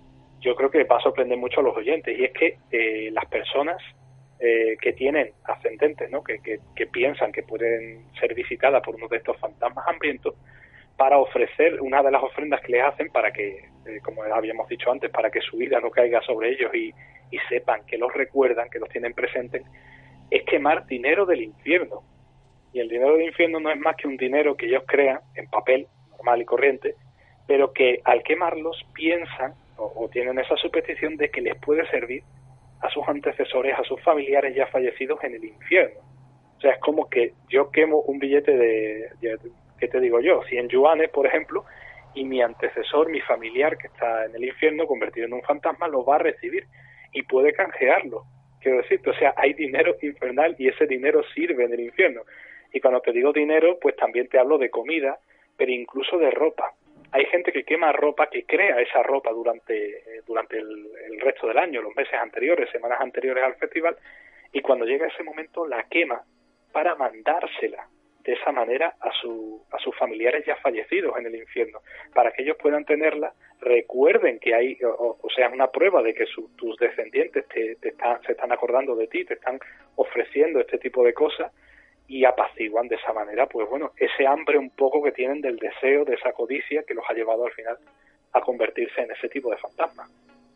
yo creo que va a sorprender mucho a los oyentes, y es que eh, las personas eh, que tienen ascendentes, ¿no?, que, que, que piensan que pueden ser visitadas por uno de estos fantasmas hambrientos, para ofrecer una de las ofrendas que les hacen para que, eh, como habíamos dicho antes, para que su ira no caiga sobre ellos y, y sepan que los recuerdan, que los tienen presentes, es quemar dinero del infierno. Y el dinero del infierno no es más que un dinero que ellos crean en papel normal y corriente, pero que al quemarlos piensan o, o tienen esa superstición de que les puede servir a sus antecesores, a sus familiares ya fallecidos en el infierno. O sea, es como que yo quemo un billete de, de ¿qué te digo yo?, cien yuanes, por ejemplo, y mi antecesor, mi familiar que está en el infierno convertido en un fantasma, lo va a recibir y puede canjearlo. Quiero decirte, o sea, hay dinero infernal y ese dinero sirve en el infierno. Y cuando te digo dinero, pues también te hablo de comida, pero incluso de ropa. Hay gente que quema ropa, que crea esa ropa durante, durante el, el resto del año, los meses anteriores, semanas anteriores al festival, y cuando llega ese momento la quema para mandársela de esa manera a, su, a sus familiares ya fallecidos en el infierno, para que ellos puedan tenerla, recuerden que hay, o, o sea, una prueba de que su, tus descendientes te, te están, se están acordando de ti, te están ofreciendo este tipo de cosas, y apaciguan de esa manera, pues bueno, ese hambre un poco que tienen del deseo, de esa codicia que los ha llevado al final a convertirse en ese tipo de fantasma.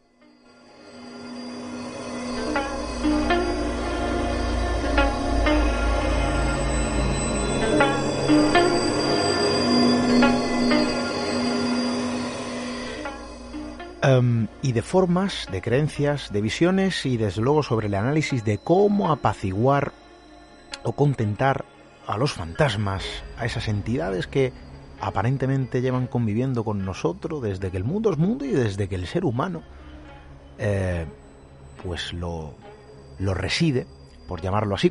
Um, y de formas, de creencias, de visiones y desde luego sobre el análisis de cómo apaciguar o contentar a los fantasmas, a esas entidades que aparentemente llevan conviviendo con nosotros desde que el mundo es mundo y desde que el ser humano eh, pues lo, lo reside, por llamarlo así.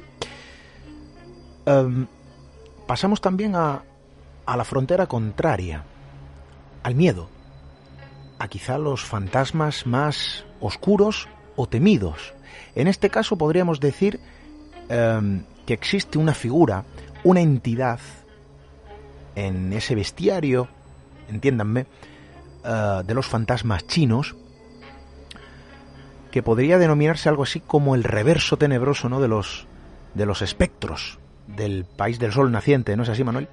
Um, pasamos también a, a la frontera contraria, al miedo, a quizá los fantasmas más oscuros o temidos. En este caso podríamos decir um, que existe una figura, una entidad en ese bestiario, entiéndanme, uh, de los fantasmas chinos, que podría denominarse algo así como el reverso tenebroso, ¿no?, de los de los espectros del país del sol naciente, ¿no es así, Manuel?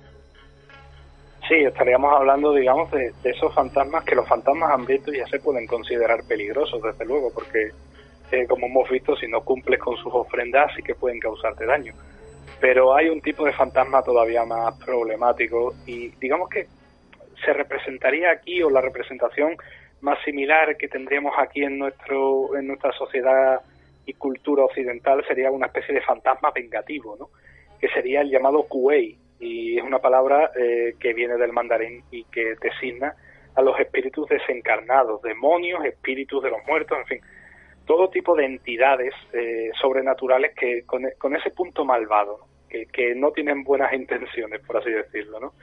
Sí, estaríamos hablando, digamos, de, de esos fantasmas, que los fantasmas hambrientos ya se pueden considerar peligrosos, desde luego, porque, eh, como hemos visto, si no cumples con sus ofrendas, sí que pueden causarte daño. Pero hay un tipo de fantasma todavía más problemático y, digamos que se representaría aquí, o la representación más similar que tendríamos aquí en nuestro en nuestra sociedad y cultura occidental, sería una especie de fantasma vengativo, ¿no?, que sería el llamado Kuei. Y es una palabra eh, que viene del mandarín y que designa a los espíritus desencarnados, demonios, espíritus de los muertos, en fin, todo tipo de entidades eh, sobrenaturales que con, con ese punto malvado, ¿no?, que, que no tienen buenas intenciones, por así decirlo, ¿no?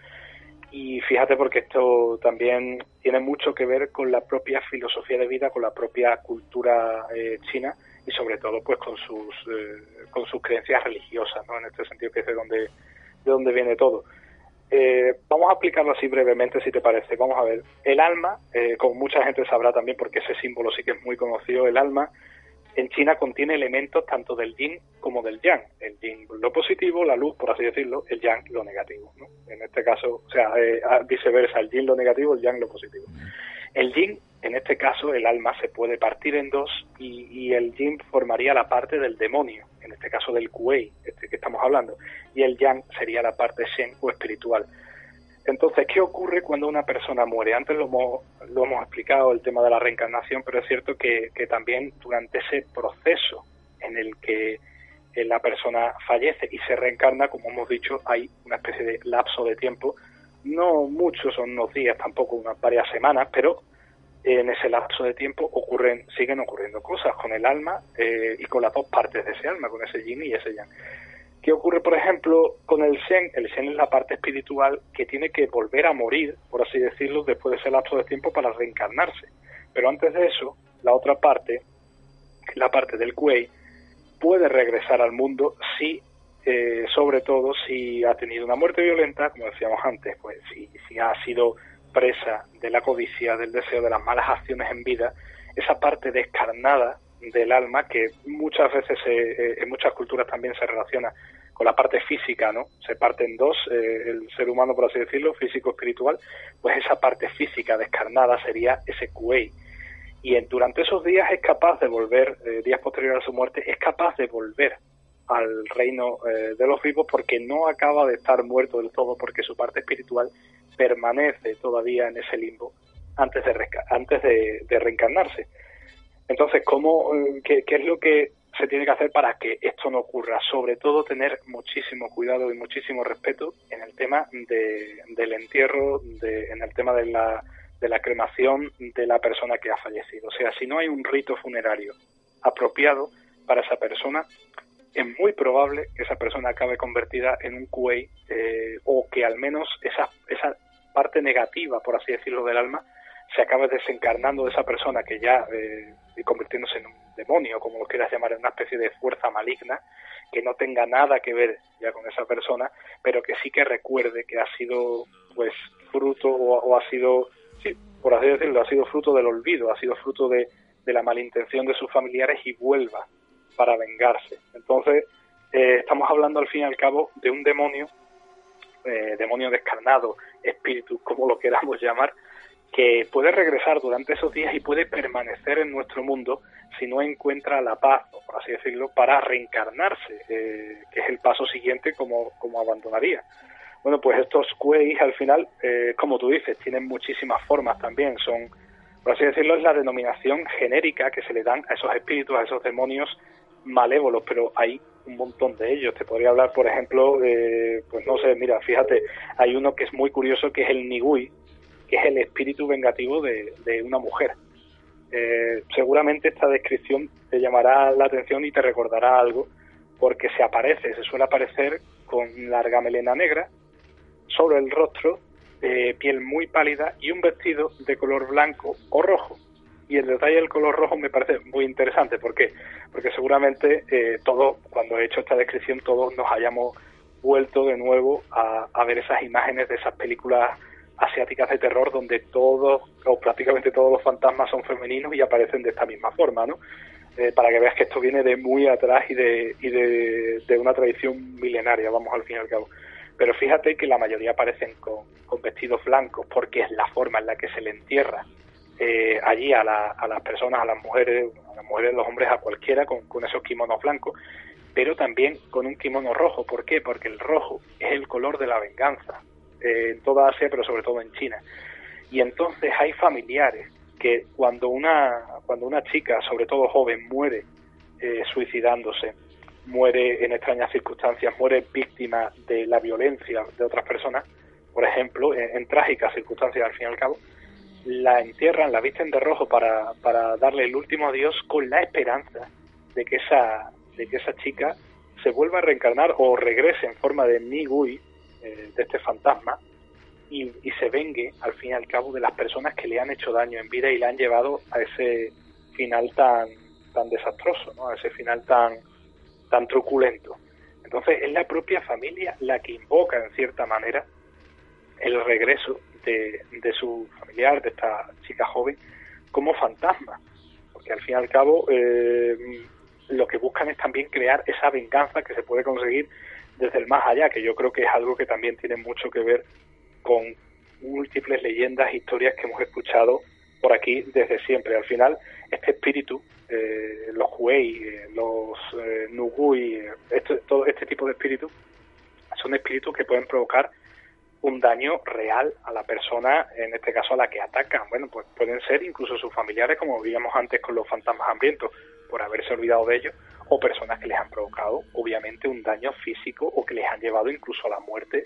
Y fíjate, porque esto también tiene mucho que ver con la propia filosofía de vida, con la propia cultura eh, china y sobre todo pues con sus eh, con sus creencias religiosas, ¿no?, en este sentido, que es de donde de dónde viene todo. Eh, vamos a explicarlo así brevemente, si te parece. Vamos a ver. El alma, eh, como mucha gente sabrá también, porque ese símbolo sí que es muy conocido, el alma en China contiene elementos tanto del yin como del yang. El yin lo positivo, la luz, por así decirlo, el yang lo negativo, ¿no? En este caso, o sea, eh, viceversa, el yin lo negativo, el yang lo positivo. El yin, en este caso, el alma se puede partir en dos y, y el yin formaría la parte del demonio, en este caso del kuei, este que estamos hablando, y el yang sería la parte shen o espiritual. Entonces, ¿qué ocurre cuando una persona muere? Antes lo hemos, lo hemos explicado, el tema de la reencarnación, pero es cierto que, que también durante ese proceso en el que la persona fallece y se reencarna, como hemos dicho, hay una especie de lapso de tiempo, no muchos, son unos días, tampoco unas varias semanas, pero en ese lapso de tiempo ocurren, siguen ocurriendo cosas con el alma eh, y con las dos partes de ese alma, con ese yin y ese yang. ¿Qué ocurre, por ejemplo, con el Shen? El Shen es la parte espiritual que tiene que volver a morir, por así decirlo, después de ese lapso de tiempo para reencarnarse. Pero antes de eso, la otra parte, la parte del Kuei, puede regresar al mundo si, eh, sobre todo, si ha tenido una muerte violenta, como decíamos antes, pues si, si ha sido presa de la codicia, del deseo, de las malas acciones en vida, esa parte descarnada del alma, que muchas veces eh, en muchas culturas también se relaciona con la parte física, ¿no? Se parte en dos, eh, el ser humano, por así decirlo, físico-espiritual, pues esa parte física descarnada sería ese Kuei. Y en, durante esos días es capaz de volver, eh, días posteriores a su muerte, es capaz de volver al reino eh, de los vivos, porque no acaba de estar muerto del todo, porque su parte espiritual permanece todavía en ese limbo antes de, antes de, de reencarnarse. Entonces, ¿cómo, qué, qué es lo que se tiene que hacer para que esto no ocurra? Sobre todo tener muchísimo cuidado y muchísimo respeto en el tema de, del entierro, de, en el tema de la, de la cremación de la persona que ha fallecido. O sea, si no hay un rito funerario apropiado para esa persona, es muy probable que esa persona acabe convertida en un cuey, eh, o que al menos esa, esa parte negativa, por así decirlo, del alma se acabe desencarnando de esa persona, que ya eh, y convirtiéndose en un demonio, como lo quieras llamar, en una especie de fuerza maligna que no tenga nada que ver ya con esa persona, pero que sí que recuerde que ha sido pues fruto o, o ha sido, sí, por así decirlo, ha sido fruto del olvido, ha sido fruto de, de la malintención de sus familiares y vuelva para vengarse. Entonces eh, estamos hablando al fin y al cabo de un demonio, eh, demonio descarnado, espíritu, como lo queramos llamar, que puede regresar durante esos días y puede permanecer en nuestro mundo si no encuentra la paz, o por así decirlo, para reencarnarse, eh, que es el paso siguiente como, como abandonaría. Bueno, pues estos kueis al final, eh, como tú dices, tienen muchísimas formas también, son, por así decirlo, es la denominación genérica que se le dan a esos espíritus, a esos demonios malévolos, pero hay un montón de ellos. Te podría hablar, por ejemplo, eh, pues no sé, mira, fíjate, hay uno que es muy curioso, que es el Nigui, que es el espíritu vengativo de, de una mujer. Eh, seguramente esta descripción te llamará la atención y te recordará algo, porque se aparece, se suele aparecer con larga melena negra, sobre el rostro, eh, piel muy pálida y un vestido de color blanco o rojo. Y el detalle del color rojo me parece muy interesante. ¿Por qué? Porque seguramente eh, todos, cuando he hecho esta descripción, todos nos hayamos vuelto de nuevo a, a ver esas imágenes de esas películas asiáticas de terror donde todos o prácticamente todos los fantasmas son femeninos y aparecen de esta misma forma, ¿no? Eh, para que veas que esto viene de muy atrás y de y de, de una tradición milenaria, vamos, al fin y al cabo. Pero fíjate que la mayoría aparecen con, con vestidos blancos, porque es la forma en la que se le entierra eh, allí a, la, a las personas, a las mujeres, a las mujeres, los hombres, a cualquiera, con, con esos kimonos blancos, pero también con un kimono rojo. ¿Por qué? Porque el rojo es el color de la venganza, eh, en toda Asia, pero sobre todo en China. Y entonces hay familiares que cuando una cuando una chica, sobre todo joven, muere eh, suicidándose, muere en extrañas circunstancias, muere víctima de la violencia de otras personas, por ejemplo, en, en trágicas circunstancias al fin y al cabo, la entierran, la visten de rojo para, para darle el último adiós, con la esperanza de que esa de que esa chica se vuelva a reencarnar o regrese en forma de Nigui, eh, de este fantasma, y, y se vengue al fin y al cabo de las personas que le han hecho daño en vida y le han llevado a ese final tan tan desastroso, ¿no? A ese final tan tan truculento. Entonces es la propia familia la que invoca en cierta manera el regreso de, de su familiar, de esta chica joven, como fantasma, porque al fin y al cabo eh, lo que buscan es también crear esa venganza que se puede conseguir desde el más allá, que yo creo que es algo que también tiene mucho que ver con múltiples leyendas, historias que hemos escuchado por aquí desde siempre. Al final, este espíritu, eh, los huey, eh, los eh, nugui, eh, esto, todo este tipo de espíritus, son espíritus que pueden provocar un daño real a la persona, en este caso a la que atacan. Bueno, pues pueden ser incluso sus familiares, como veíamos antes con los fantasmas hambrientos, por haberse olvidado de ellos, o personas que les han provocado, obviamente, un daño físico o que les han llevado incluso a la muerte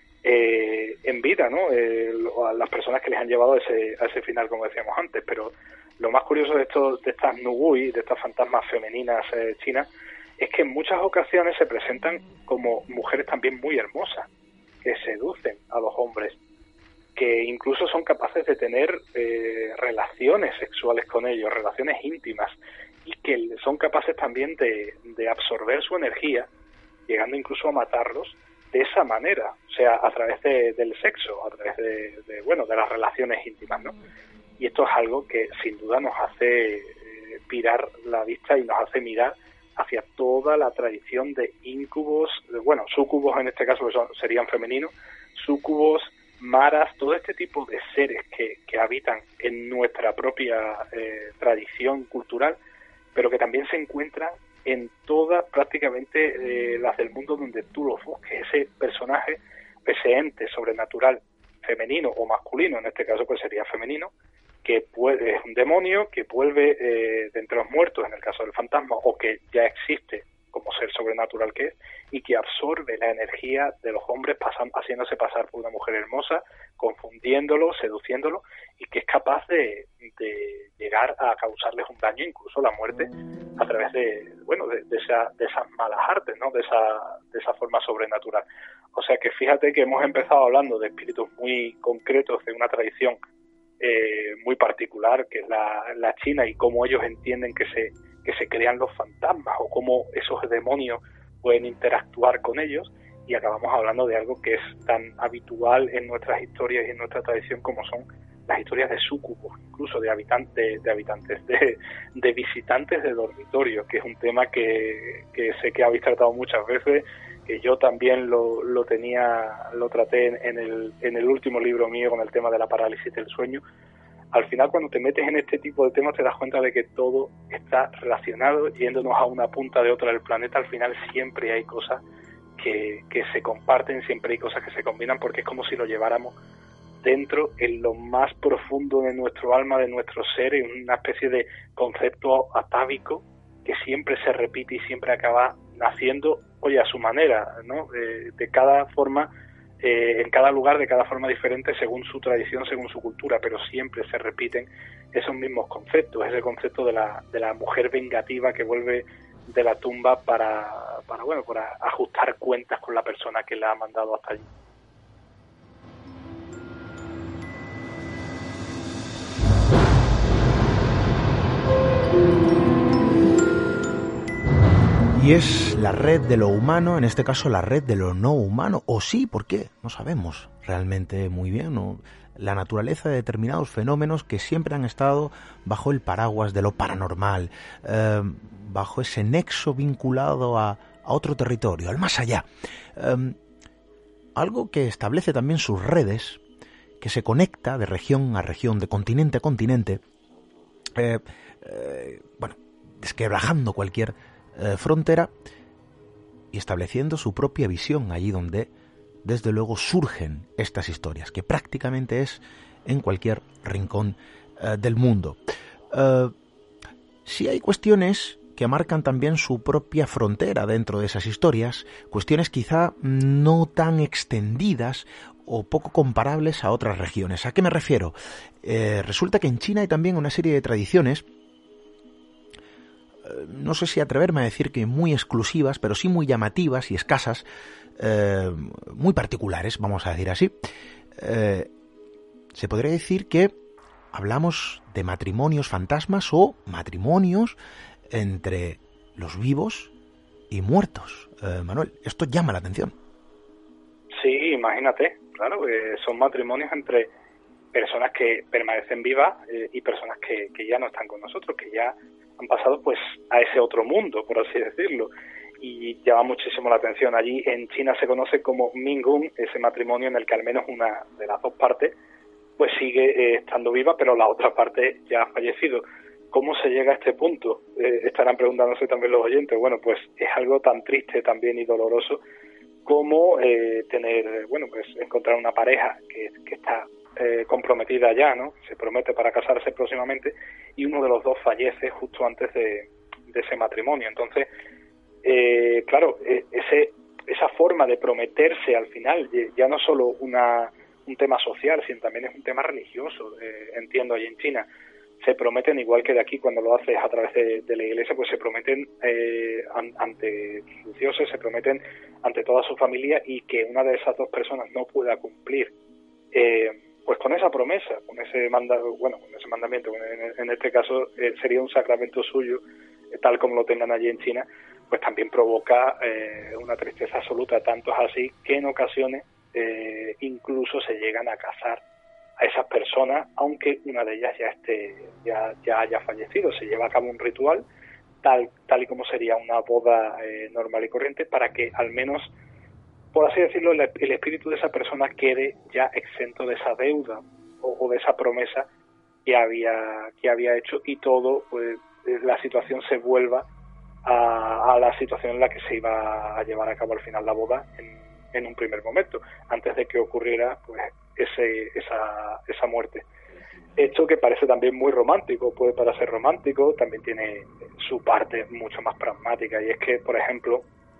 eh, en vida, ¿no? Eh, a las personas que les han llevado a ese, a ese final, como decíamos antes. Pero lo más curioso de, estos, de estas nugui, de estas fantasmas femeninas eh, chinas, es que en muchas ocasiones se presentan como mujeres también muy hermosas, que seducen a los hombres, que incluso son capaces de tener eh, relaciones sexuales con ellos, relaciones íntimas, y que son capaces también de, de absorber su energía, llegando incluso a matarlos de esa manera, o sea, a través de, del sexo, a través de, de, bueno, de las relaciones íntimas, ¿no? Y esto es algo que sin duda nos hace eh, pirar la vista y nos hace mirar hacia toda la tradición de íncubos, de, bueno, súcubos en este caso, que son, serían femeninos, súcubos, maras, todo este tipo de seres que, que habitan en nuestra propia eh, tradición cultural, pero que también se encuentran en todas prácticamente eh, las del mundo donde tú los busques. Ese personaje, ese ente sobrenatural femenino o masculino, en este caso pues sería femenino, que puede, es un demonio que vuelve eh, de entre los muertos, en el caso del fantasma, o que ya existe como ser sobrenatural que es, y que absorbe la energía de los hombres pasan, haciéndose pasar por una mujer hermosa, confundiéndolo, seduciéndolo, y que es capaz de, de llegar a causarles un daño, incluso la muerte, a través de, bueno, de, de, esa, de esas malas artes, ¿no? De esa, de esa forma sobrenatural. O sea que fíjate que hemos empezado hablando de espíritus muy concretos, de una tradición eh, muy particular, que es la, la china, y cómo ellos entienden que se que se crean los fantasmas o cómo esos demonios pueden interactuar con ellos, y acabamos hablando de algo que es tan habitual en nuestras historias y en nuestra tradición como son las historias de súcubos, incluso de habitantes, de, de habitantes, de, de visitantes de dormitorio, que es un tema que, que sé que habéis tratado muchas veces, que yo también lo, lo tenía, lo traté en, en el, en el último libro mío con el tema de la parálisis del sueño. Al final, cuando te metes en este tipo de temas, te das cuenta de que todo está relacionado, yéndonos a una punta de otra del planeta. Al final siempre hay cosas que, que se comparten, siempre hay cosas que se combinan, porque es como si lo lleváramos dentro, en lo más profundo de nuestro alma, de nuestro ser, en una especie de concepto atávico que siempre se repite y siempre acaba naciendo, oye, a su manera, ¿no? De, de cada forma, eh, en cada lugar, de cada forma diferente, según su tradición, según su cultura, pero siempre se repiten esos mismos conceptos, ese concepto de la, de la mujer vengativa que vuelve de la tumba para, para, bueno, para ajustar cuentas con la persona que la ha mandado hasta allí. Y es la red de lo humano, en este caso la red de lo no humano, o sí, ¿por qué? No sabemos realmente muy bien, ¿no? La naturaleza de determinados fenómenos que siempre han estado bajo el paraguas de lo paranormal, eh, bajo ese nexo vinculado a, a otro territorio, al más allá. Eh, algo que establece también sus redes, que se conecta de región a región, de continente a continente, eh, eh, bueno, desquebrajando cualquier Eh, frontera y estableciendo su propia visión allí donde desde luego surgen estas historias, que prácticamente es en cualquier rincón eh, del mundo. Eh, sí hay cuestiones que marcan también su propia frontera dentro de esas historias, cuestiones quizá no tan extendidas o poco comparables a otras regiones. ¿A qué me refiero? Eh, resulta que en China hay también una serie de tradiciones, no sé si atreverme a decir que muy exclusivas, pero sí muy llamativas y escasas, eh, muy particulares, vamos a decir así. Eh, se podría decir que hablamos de matrimonios fantasmas o matrimonios entre los vivos y muertos. Eh, Manuel, esto llama la atención. Sí, imagínate, claro, eh, son matrimonios entre personas que permanecen vivas eh, y personas que, que ya no están con nosotros, que ya han pasado pues a ese otro mundo, por así decirlo, y llama muchísimo la atención. Allí en China se conoce como Mingun, ese matrimonio en el que al menos una de las dos partes pues sigue eh, estando viva, pero la otra parte ya ha fallecido. ¿Cómo se llega a este punto? Eh, estarán preguntándose también los oyentes. Bueno, pues es algo tan triste también y doloroso como eh, tener, bueno, pues encontrar una pareja que, que está Eh, comprometida ya, ¿no? Se promete para casarse próximamente y uno de los dos fallece justo antes de, de ese matrimonio. Entonces, eh, claro, eh, ese esa forma de prometerse al final ya no solo una un tema social, sino también es un tema religioso. Eh, entiendo, allí en China se prometen, igual que de aquí cuando lo haces a través de, de la iglesia, pues se prometen eh, an, ante sus dioses, se prometen ante toda su familia, y que una de esas dos personas no pueda cumplir eh, pues con esa promesa, con ese manda, bueno, con ese mandamiento, en, en este caso eh, sería un sacramento suyo, eh, tal como lo tengan allí en China, pues también provoca eh, una tristeza absoluta. Tanto es así que en ocasiones eh, incluso se llegan a casar a esas personas, aunque una de ellas ya esté, ya, ya haya fallecido. Se lleva a cabo un ritual tal, tal y como sería una boda eh, normal y corriente, para que al menos, por así decirlo, el, el espíritu de esa persona quede ya exento de esa deuda o, o de esa promesa que había que había hecho, y todo, pues la situación se vuelva a, a la situación en la que se iba a llevar a cabo al final la boda en, en un primer momento, antes de que ocurriera pues ese esa esa muerte. esto que parece también muy romántico, puede parecer romántico, también tiene su parte mucho más pragmática, y es que, por ejemplo,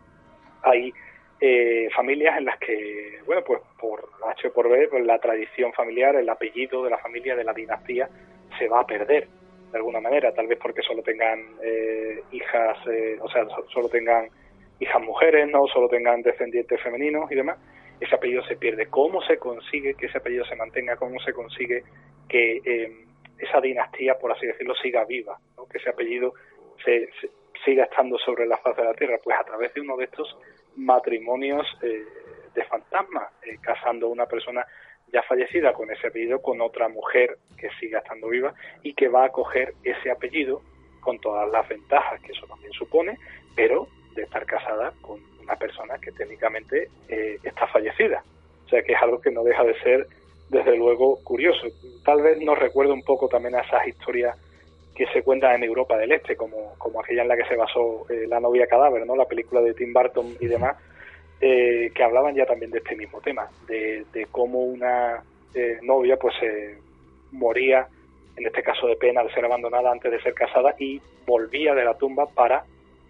hay eh, familias en las que, bueno, pues por H o por B, pues la tradición familiar, el apellido de la familia, de la dinastía, se va a perder de alguna manera, tal vez porque solo tengan eh, hijas, eh, o sea, so, solo tengan hijas mujeres, no solo tengan descendientes femeninos y demás. Ese apellido se pierde. ¿Cómo se consigue que ese apellido se mantenga? ¿Cómo se consigue que eh, esa dinastía, por así decirlo, siga viva, ¿no? Que ese apellido se, se siga estando sobre la faz de la tierra? Pues a través de uno de estos matrimonios eh, de fantasma, eh, casando a una persona ya fallecida con ese apellido con otra mujer que siga estando viva y que va a coger ese apellido con todas las ventajas que eso también supone, pero de estar casada con una persona que técnicamente eh, está fallecida. O sea que es algo que no deja de ser, desde luego, curioso. Tal vez nos recuerda un poco también a esas historias que se cuentan en Europa del Este, como, como aquella en la que se basó eh, La novia cadáver, ¿no? La película de Tim Burton y demás, eh, que hablaban ya también de este mismo tema, de, de cómo una eh, novia pues eh, moría, en este caso de pena, al ser abandonada antes de ser casada, y volvía de la tumba para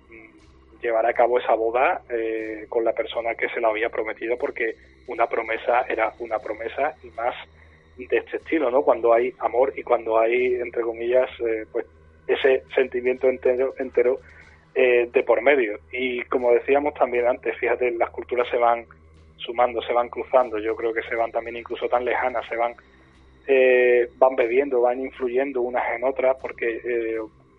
llevar a cabo esa boda eh, con la persona que se la había prometido, porque una promesa era una promesa, y más de este estilo, ¿no? Cuando hay amor y cuando hay, entre comillas, eh, pues ese sentimiento entero, entero eh, de por medio. Y como decíamos también antes, fíjate, las culturas se van sumando, se van cruzando, yo creo que se van también incluso tan lejanas, se van eh, van bebiendo, van influyendo unas en otras, porque eh,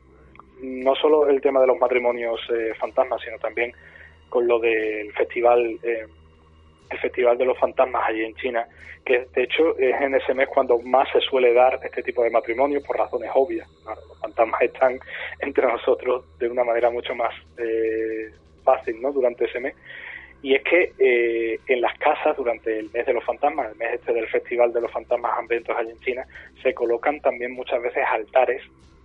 no solo el tema de los matrimonios eh, fantasmas, sino también con lo del festival eh, el festival de los fantasmas allí en China, que de hecho es en ese mes cuando más se suele dar este tipo de matrimonios, por razones obvias. Claro, los fantasmas están entre nosotros de una manera mucho más eh, fácil, ¿no?, durante ese mes. Y es que eh, en las casas, durante el mes de los fantasmas, el mes este del festival de los fantasmas hambrientos allí en China, se colocan también muchas veces altares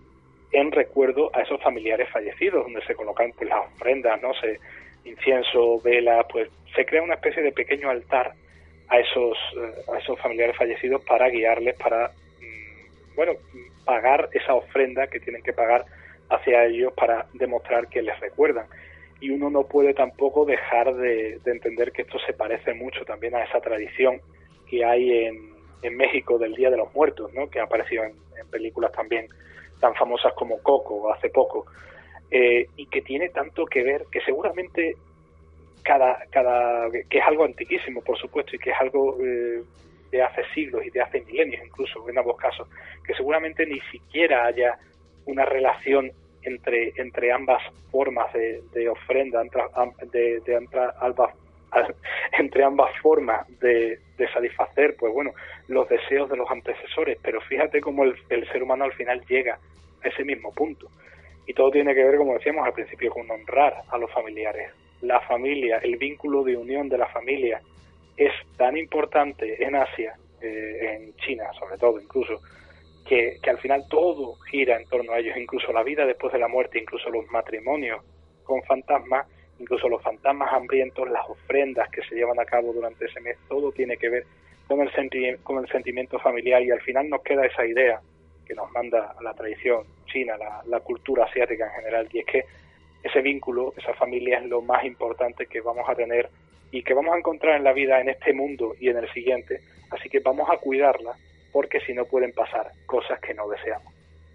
en recuerdo a esos familiares fallecidos, donde se colocan pues las ofrendas, no sé, incienso, velas, pues se crea una especie de pequeño altar a esos a esos familiares fallecidos para guiarles, para bueno, pagar esa ofrenda que tienen que pagar hacia ellos para demostrar que les recuerdan. Y uno no puede tampoco dejar de, de entender que esto se parece mucho también a esa tradición que hay en, en México del Día de los Muertos, ¿no?, que ha aparecido en, en películas también tan famosas como Coco hace poco, eh, y que tiene tanto que ver, que seguramente cada cada que es algo antiquísimo, por supuesto, y que es algo eh, de hace siglos y de hace milenios incluso, en ambos casos, que seguramente ni siquiera haya una relación entre entre ambas formas de, de ofrenda, entre, de, de entre, ambas, entre ambas formas de, de satisfacer, pues bueno, los deseos de los antecesores. Pero fíjate cómo el, el ser humano al final llega a ese mismo punto. Y todo tiene que ver, como decíamos al principio, con honrar a los familiares. La familia, el vínculo de unión de la familia es tan importante en Asia, eh, en China sobre todo incluso, que, que al final todo gira en torno a ellos, incluso la vida después de la muerte, incluso los matrimonios con fantasmas, incluso los fantasmas hambrientos, las ofrendas que se llevan a cabo durante ese mes, todo tiene que ver con el, senti- con el sentimiento familiar. Y al final nos queda esa idea que nos manda la tradición china, la, la cultura asiática en general, y es que ese vínculo, esa familia es lo más importante que vamos a tener y que vamos a encontrar en la vida, en este mundo y en el siguiente. Así que vamos a cuidarla, porque si no pueden pasar cosas que no deseamos.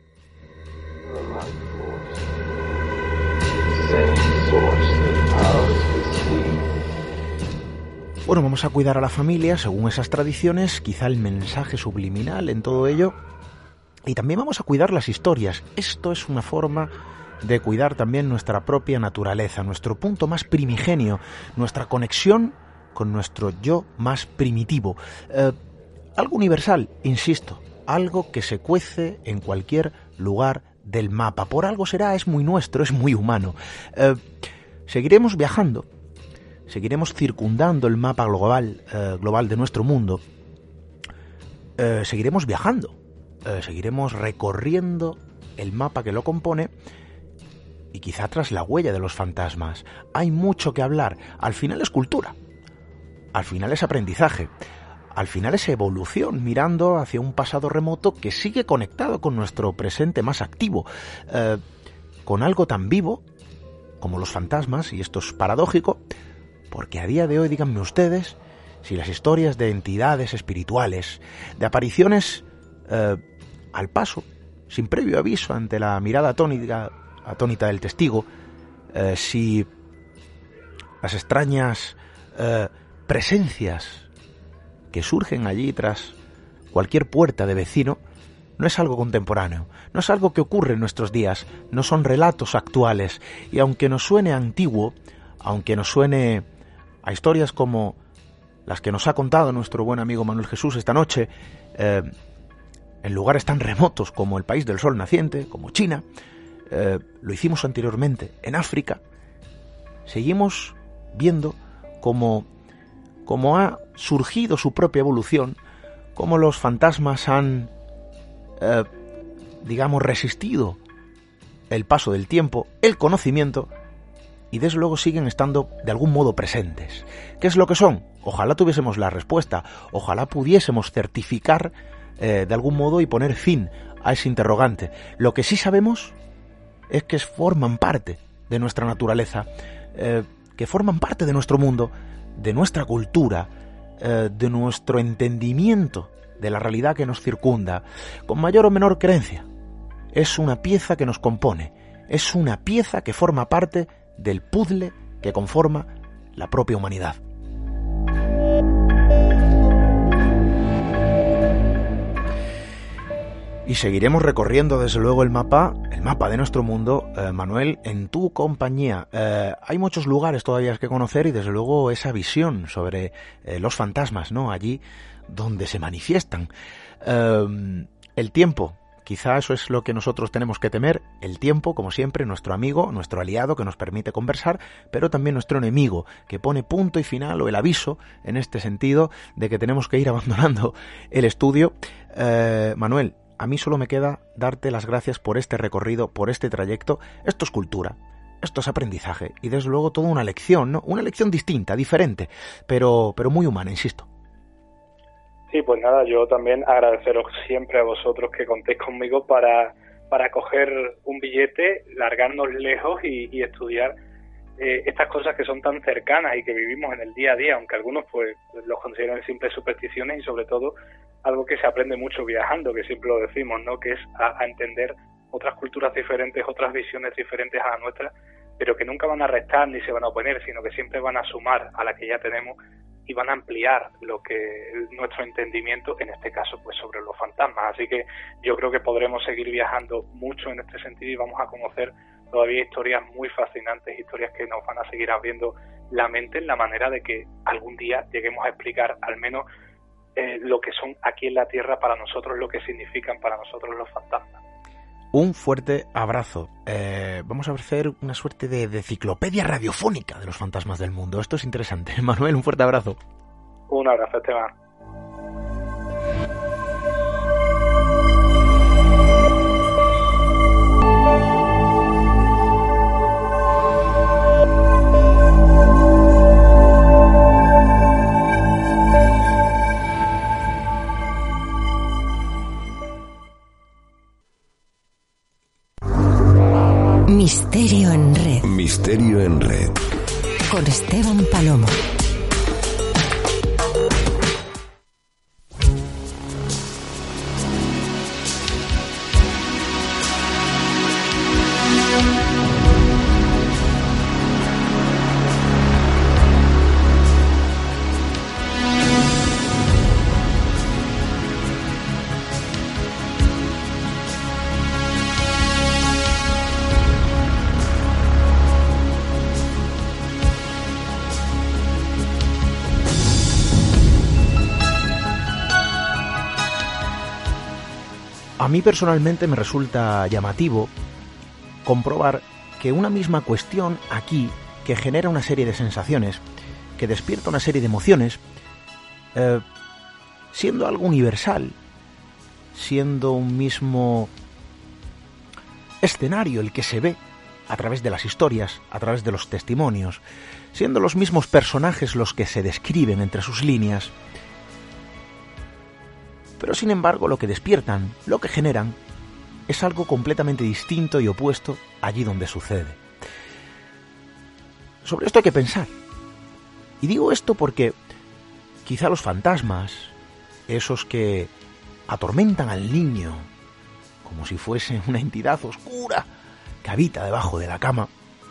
Bueno, vamos a cuidar a la familia según esas tradiciones, quizá el mensaje subliminal en todo ello, y también vamos a cuidar las historias. Esto es una forma de cuidar también nuestra propia naturaleza, nuestro punto más primigenio, nuestra conexión con nuestro yo más primitivo. Eh, algo universal, insisto, algo que se cuece en cualquier lugar del mapa. Por algo será, es muy nuestro, es muy humano. Eh, seguiremos viajando, seguiremos circundando el mapa global, eh, global de nuestro mundo. Eh, seguiremos viajando, eh, seguiremos recorriendo el mapa que lo compone, y quizá tras la huella de los fantasmas. Hay mucho que hablar. Al final es cultura. Al final es aprendizaje. al final es evolución, mirando hacia un pasado remoto que sigue conectado con nuestro presente más activo, eh, con algo tan vivo como los fantasmas, y esto es paradójico, porque a día de hoy, díganme ustedes, si las historias de entidades espirituales, de apariciones eh, al paso, sin previo aviso ante la mirada atónita, atónita del testigo, eh, si las extrañas eh, presencias que surgen allí tras cualquier puerta de vecino, no es algo contemporáneo, no es algo que ocurre en nuestros días, no son relatos actuales, y aunque nos suene antiguo, aunque nos suene a historias como las que nos ha contado nuestro buen amigo Manuel Jesús esta noche, eh, en lugares tan remotos como el país del sol naciente, como China, eh, lo hicimos anteriormente en África, seguimos viendo cómo, cómo ha surgido su propia evolución, cómo los fantasmas han, eh, digamos, resistido el paso del tiempo, el conocimiento, y desde luego siguen estando de algún modo presentes. ¿Qué es lo que son? Ojalá tuviésemos la respuesta, ojalá pudiésemos certificar eh, de algún modo y poner fin a ese interrogante. Lo que sí sabemos es que forman parte de nuestra naturaleza, eh, que forman parte de nuestro mundo, de nuestra cultura, eh, de nuestro entendimiento de la realidad que nos circunda, con mayor o menor creencia. Es una pieza que nos compone, es una pieza que forma parte del puzzle que conforma la propia humanidad. Y seguiremos recorriendo desde luego el mapa, el mapa de nuestro mundo, eh, Manuel, en tu compañía. Eh, hay muchos lugares todavía que conocer y desde luego esa visión sobre eh, los fantasmas, ¿no? Allí donde se manifiestan. Eh, el tiempo. Quizá eso es lo que nosotros tenemos que temer, el tiempo, como siempre, nuestro amigo, nuestro aliado que nos permite conversar, pero también nuestro enemigo, que pone punto y final, o el aviso, en este sentido, de que tenemos que ir abandonando el estudio. Eh, Manuel, a mí solo me queda darte las gracias por este recorrido, por este trayecto. Esto es cultura, esto es aprendizaje, y desde luego toda una lección, ¿no? Una lección distinta, diferente, pero, pero muy humana, insisto. Sí, pues nada, yo también agradeceros siempre a vosotros que contéis conmigo para, para coger un billete, largarnos lejos y, y estudiar eh, estas cosas que son tan cercanas y que vivimos en el día a día, aunque algunos pues los consideran simples supersticiones, y sobre todo algo que se aprende mucho viajando, que siempre lo decimos, ¿no? Que es a, a entender otras culturas diferentes, otras visiones diferentes a la nuestra, pero que nunca van a restar ni se van a oponer, sino que siempre van a sumar a la que ya tenemos y van a ampliar lo que nuestro entendimiento, en este caso, pues sobre los fantasmas. Así que yo creo que podremos seguir viajando mucho en este sentido y vamos a conocer todavía historias muy fascinantes, historias que nos van a seguir abriendo la mente en la manera de que algún día lleguemos a explicar al menos eh, lo que son aquí en la Tierra para nosotros, lo que significan para nosotros los fantasmas. Un fuerte abrazo. Eh, vamos a hacer una suerte de, de enciclopedia radiofónica de los fantasmas del mundo. Esto es interesante. Manuel, un fuerte abrazo. Un abrazo, Esteban. Misterio en Red. Misterio en Red. Con Esteban Palomo. A mí personalmente me resulta llamativo comprobar que una misma cuestión aquí, que genera una serie de sensaciones, que despierta una serie de emociones, eh, siendo algo universal, siendo un mismo escenario el que se ve a través de las historias, a través de los testimonios, siendo los mismos personajes los que se describen entre sus líneas, Pero sin embargo lo que despiertan, lo que generan, es algo completamente distinto y opuesto allí donde sucede. Sobre esto hay que pensar. Y digo esto porque quizá los fantasmas, esos que atormentan al niño como si fuese una entidad oscura que habita debajo de la cama,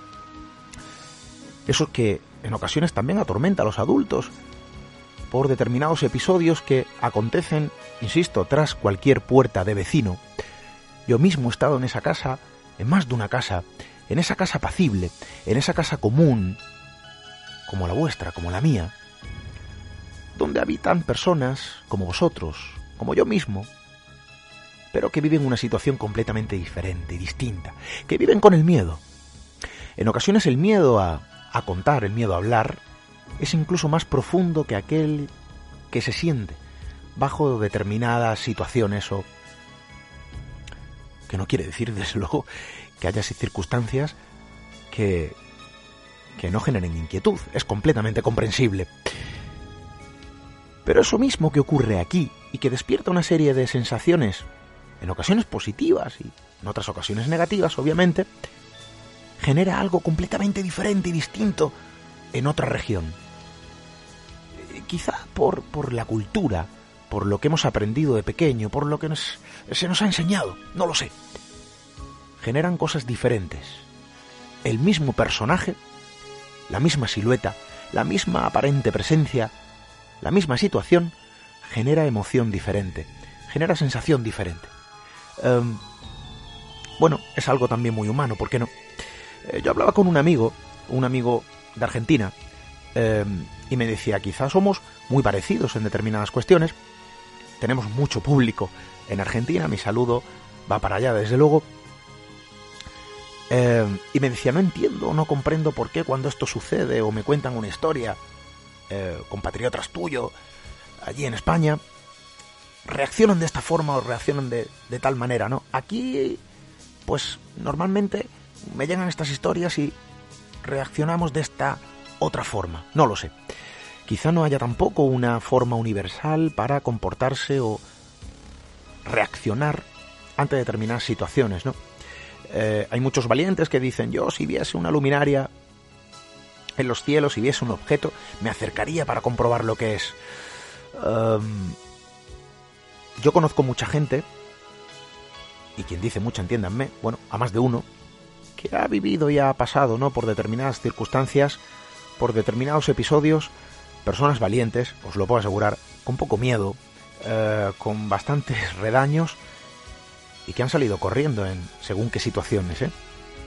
esos que en ocasiones también atormentan a los adultos por determinados episodios que acontecen, insisto, tras cualquier puerta de vecino. Yo mismo he estado en esa casa, en más de una casa, en esa casa apacible, en esa casa común, como la vuestra, como la mía, donde habitan personas como vosotros, como yo mismo, pero que viven una situación completamente diferente y distinta, que viven con el miedo. En ocasiones el miedo a, a contar, el miedo a hablar, es incluso más profundo que aquel que se siente bajo determinadas situaciones, o que no quiere decir, desde luego, que haya circunstancias que, que no generen inquietud. Es completamente comprensible. Pero eso mismo que ocurre aquí y que despierta una serie de sensaciones, en ocasiones positivas y en otras ocasiones negativas, obviamente, genera algo completamente diferente y distinto en otra región. Quizá por, por la cultura, por lo que hemos aprendido de pequeño, por lo que nos, se nos ha enseñado, no lo sé. Generan cosas diferentes. El mismo personaje, la misma silueta, la misma aparente presencia, la misma situación, genera emoción diferente, genera sensación diferente. Um, bueno, es algo también muy humano, ¿por qué no? Eh, yo hablaba con un amigo, un amigo de Argentina, eh, y me decía, quizás somos muy parecidos en determinadas cuestiones, tenemos mucho público en Argentina, mi saludo va para allá desde luego, eh, y me decía, no entiendo, no comprendo por qué cuando esto sucede o me cuentan una historia, eh, compatriotas tuyos allí en España, reaccionan de esta forma o reaccionan de, de tal manera, ¿no? Aquí, pues normalmente me llegan estas historias y reaccionamos de esta otra forma, no lo sé. Quizá no haya tampoco una forma universal para comportarse o reaccionar ante determinadas situaciones, ¿no? Eh, hay muchos valientes que dicen, yo si viese una luminaria en los cielos, si viese un objeto, me acercaría para comprobar lo que es. Um, yo conozco mucha gente, y quien dice mucha, entiéndanme, bueno, a más de uno, que ha vivido y ha pasado, ¿no?, por determinadas circunstancias, por determinados episodios, personas valientes, os lo puedo asegurar, con poco miedo, eh, con bastantes redaños, y que han salido corriendo en según qué situaciones, ¿eh?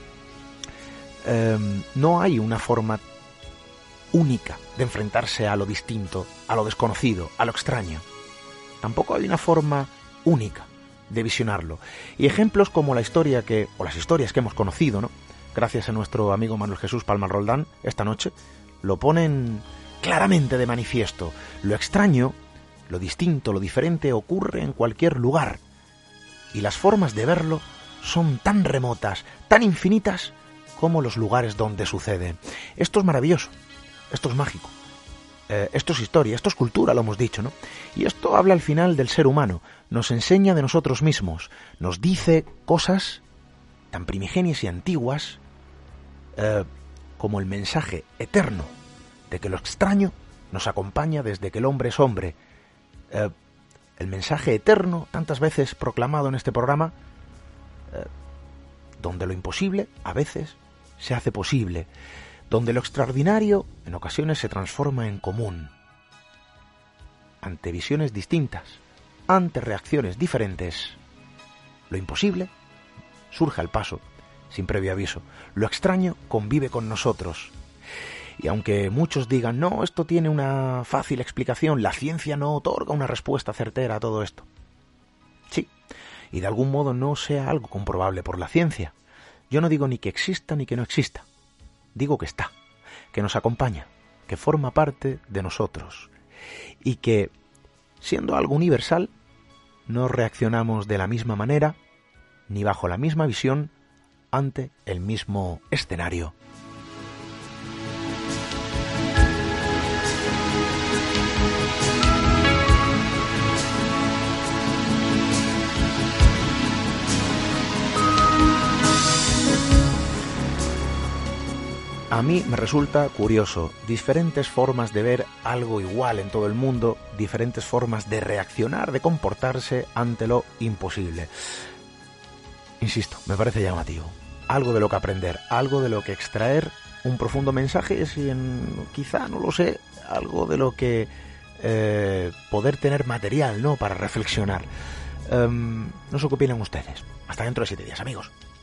Eh, no hay una forma única de enfrentarse a lo distinto, a lo desconocido, a lo extraño. Tampoco hay una forma única de visionarlo. Y ejemplos como la historia que, o las historias que hemos conocido, ¿no?, gracias a nuestro amigo Manuel Jesús Palma Roldán esta noche, lo ponen claramente de manifiesto. Lo extraño, lo distinto, lo diferente ocurre en cualquier lugar. Y las formas de verlo son tan remotas, tan infinitas, como los lugares donde sucede. Esto es maravilloso, esto es mágico, eh, esto es historia, esto es cultura, lo hemos dicho, ¿no? Y esto habla al final del ser humano, nos enseña de nosotros mismos, nos dice cosas tan primigenias y antiguas eh, como el mensaje eterno de que lo extraño nos acompaña desde que el hombre es hombre. Eh, el mensaje eterno, tantas veces proclamado en este programa, eh, donde lo imposible a veces se hace posible, donde lo extraordinario en ocasiones se transforma en común. Ante visiones distintas, ante reacciones diferentes, lo imposible surge al paso, sin previo aviso. Lo extraño convive con nosotros. Y aunque muchos digan, no, esto tiene una fácil explicación, la ciencia no otorga una respuesta certera a todo esto. Sí, y de algún modo no sea algo comprobable por la ciencia. Yo no digo ni que exista ni que no exista. Digo que está, que nos acompaña, que forma parte de nosotros. Y que, siendo algo universal, no reaccionamos de la misma manera, ni bajo la misma visión, ante el mismo escenario. A mí me resulta curioso, diferentes formas de ver algo igual en todo el mundo, diferentes formas de reaccionar, de comportarse ante lo imposible. Insisto, me parece llamativo. Algo de lo que aprender, algo de lo que extraer, un profundo mensaje, si en, quizá, no lo sé, algo de lo que eh, poder tener material, ¿no?, para reflexionar. Um, no sé qué opinan ustedes. Hasta dentro de siete días, amigos.